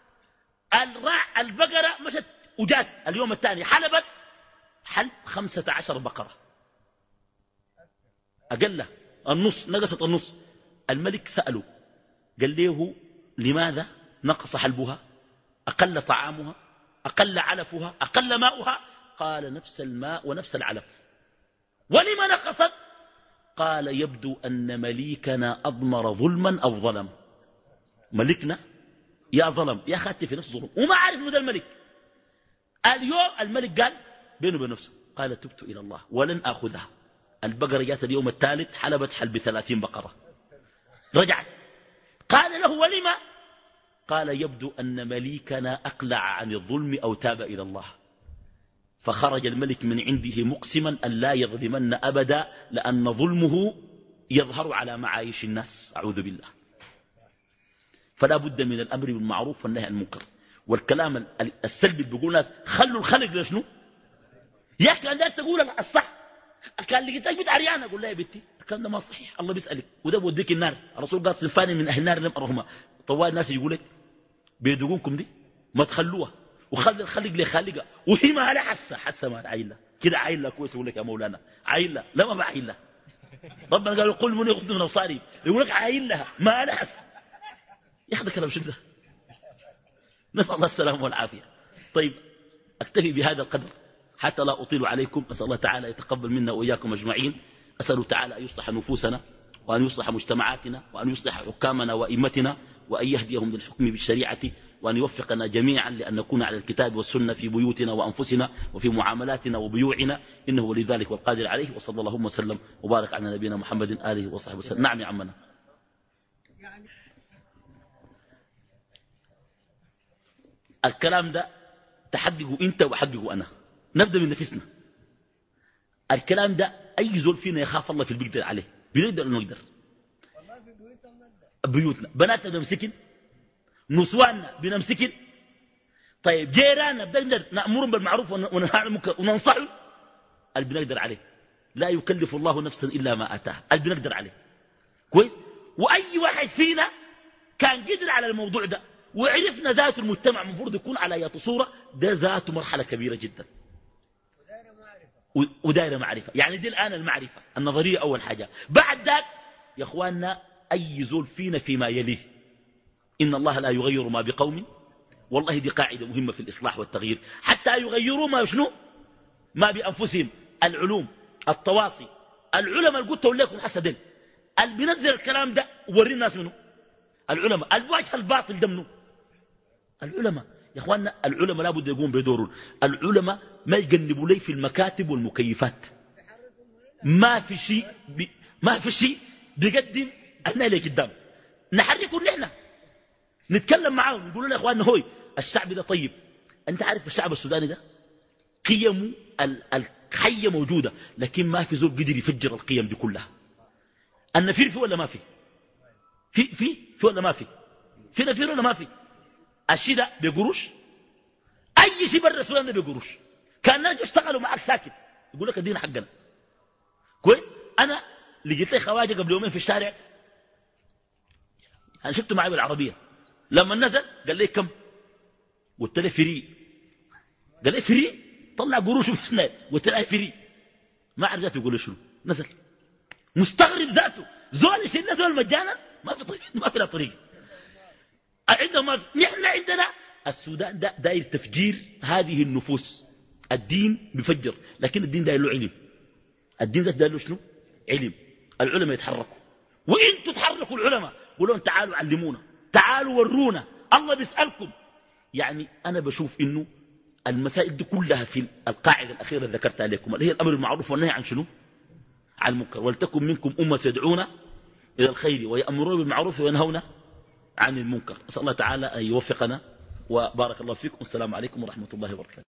البقرة مشت وجات اليوم الثاني حلبت حلب 15 بقرة، أقل النص، نقصت النص. الملك سأله قال له لماذا نقص حلبها؟ أقل طعامها، أقل علفها، أقل ماؤها؟ قال نفس الماء ونفس العلف. ولما نقصت؟ قال يبدو أن مليكنا أضمر ظلما أو ظلم. ملكنا يا ظلم يا خدت في نفس ظلم وما عارف مدى الملك. اليوم الملك قال بينه وبين نفسه، قال تبت إلى الله ولن آخذها. البقرة جاءت اليوم الثالث حلبت حلب 30 بقرة، رجعت. قال له ولما؟ قال يبدو أن مليكنا أقلع عن الظلم أو تاب إلى الله. فخرج الملك من عنده مقسما أن لا يظلمن أبدا، لأن ظلمه يظهر على معايش الناس، أعوذ بالله. فلا بد من الأمر بالمعروف والنهي عن المنكر. والكلام السلبي اللي بيقول الناس خلوا الخلق لشنو؟ يا أخي كان تقول الصح، كان لقيتك بنت عريانة أقول لها يا بنتي الكلام ده ما صحيح، الله بيسألك وده بوديك النار. الرسول قال صنفان من أهل النار لم أرهما. طوال الناس يقول لك بيدقونكم دي ما تخلوها وخلي الخلق لخالقها، وهي ما لها حسة ما عايلة كده، عايلة كويس يقول لك يا مولانا عايلة، لا ما بعايلة. ربنا قال قل من يغض من أبصارهم، يقول لك عايلها ما لها حسة. ياخذ كلام شو ده؟ نسأل الله السلامة والعافية. طيب أكتفي بهذا القدر حتى لا أطيل عليكم. أسأل الله تعالى يتقبل منا وإياكم أجمعين. أسأل تعالى أن يصلح نفوسنا وأن يصلح مجتمعاتنا وأن يصلح حكامنا وإمتنا وأن يهديهم للحكم بالشريعة وأن يوفقنا جميعا لأن نكون على الكتاب والسنة في بيوتنا وأنفسنا وفي معاملاتنا وبيوعنا، إنه ولي ذلك والقادر عليه. وصلى الله وسلم وبارك على نبينا محمد آله وصحبه وسلم. نعم يا عمنا. الكلام ده تحققه أنت وحققه أنا. نبدأ من نفسنا. الكلام ده أي زول فينا يخاف الله في البيقدر عليه، بنقدر أو نقدر. بيوتنا بناتنا بنمسكن، نسواننا بنمسكن. طيب جيراننا بنقدر نأمرهم بالمعروف وننهى عن المنكر وننصحهم، اللي بنقدر عليه. لا يكلف الله نفسا إلا ما آتاها، اللي بنقدر عليه كويس. وأي واحد فينا كان قدر على الموضوع ده وعرفنا ذات المجتمع المفروض يكون على يد صورة، ده ذات مرحلة كبيرة جدا ودائرة معرفة. يعني دي الآن المعرفة النظرية أول حاجة. بعد ذلك يا أخواننا أي زول فينا فيما يليه، إن الله لا يغير ما بقوم، والله دي قاعدة مهمة في الإصلاح والتغيير، حتى يغيروا ما شنو ما بأنفسهم. العلوم، التواصي، العلماء اللي قلتوا لكم حسدين، اللي بينزل الكلام ده وري الناس منه العلماء. الواجه الباطل ده منه العلماء. يا اخواننا العلماء لابد يقوم بدورهم. العلماء ما يجنبوا لي في المكاتب والمكيفات، ما في شيء بيقدم احنا اللي قدام نحركه نحن نتكلم معاهم نقول له يا اخواننا هوي الشعب ده طيب. انت عارف الشعب السوداني ده قيمه الحيه موجوده، لكن ما في زول قدر يفجر القيم دي كلها. النفير في ولا ما في؟ في ولا ما في؟ في نفير ولا ما في؟ الشيء ده بقروش، اي شيء برا السودان ده بقروش. كان الناس يشتغلوا معك ساكت يقول لك ادينا حقنا كويس. انا لقيت لي خواجه قبل يومين في الشارع، انا شفته معي بالعربيه، لما نزل قال لي كم؟ قلت له فري. قال لي فري؟ طلع قروش وفي قلت له فري. ما عرف ذاته يقول له شنو. نزل مستغرب ذاته، زول يشيل زول مجانا، ما في طريق، ما في لا طريق عندهم. نحن عندنا السودان ده داير تفجير هذه النفوس. الدين بيفجر، لكن الدين داير له علم. الدين ذات داير له شنو؟ علم. العلماء يتحركوا، وانتوا تحركوا العلماء، قولوا لهم تعالوا علمونا، تعالوا ورونا، الله بيسألكم. يعني انا بشوف انه المسائل دي كلها في القاعده الاخيره اللي ذكرتها لكم، اللي هي الامر بالمعروف والنهي عن شنو؟ عن المنكر. ولتكن منكم امه يدعون الى الخير ويأمرون بالمعروف وينهون عن المنكر. أسأل الله تعالى أن يوفقنا، وبارك الله فيكم. والسلام عليكم ورحمة الله وبركاته.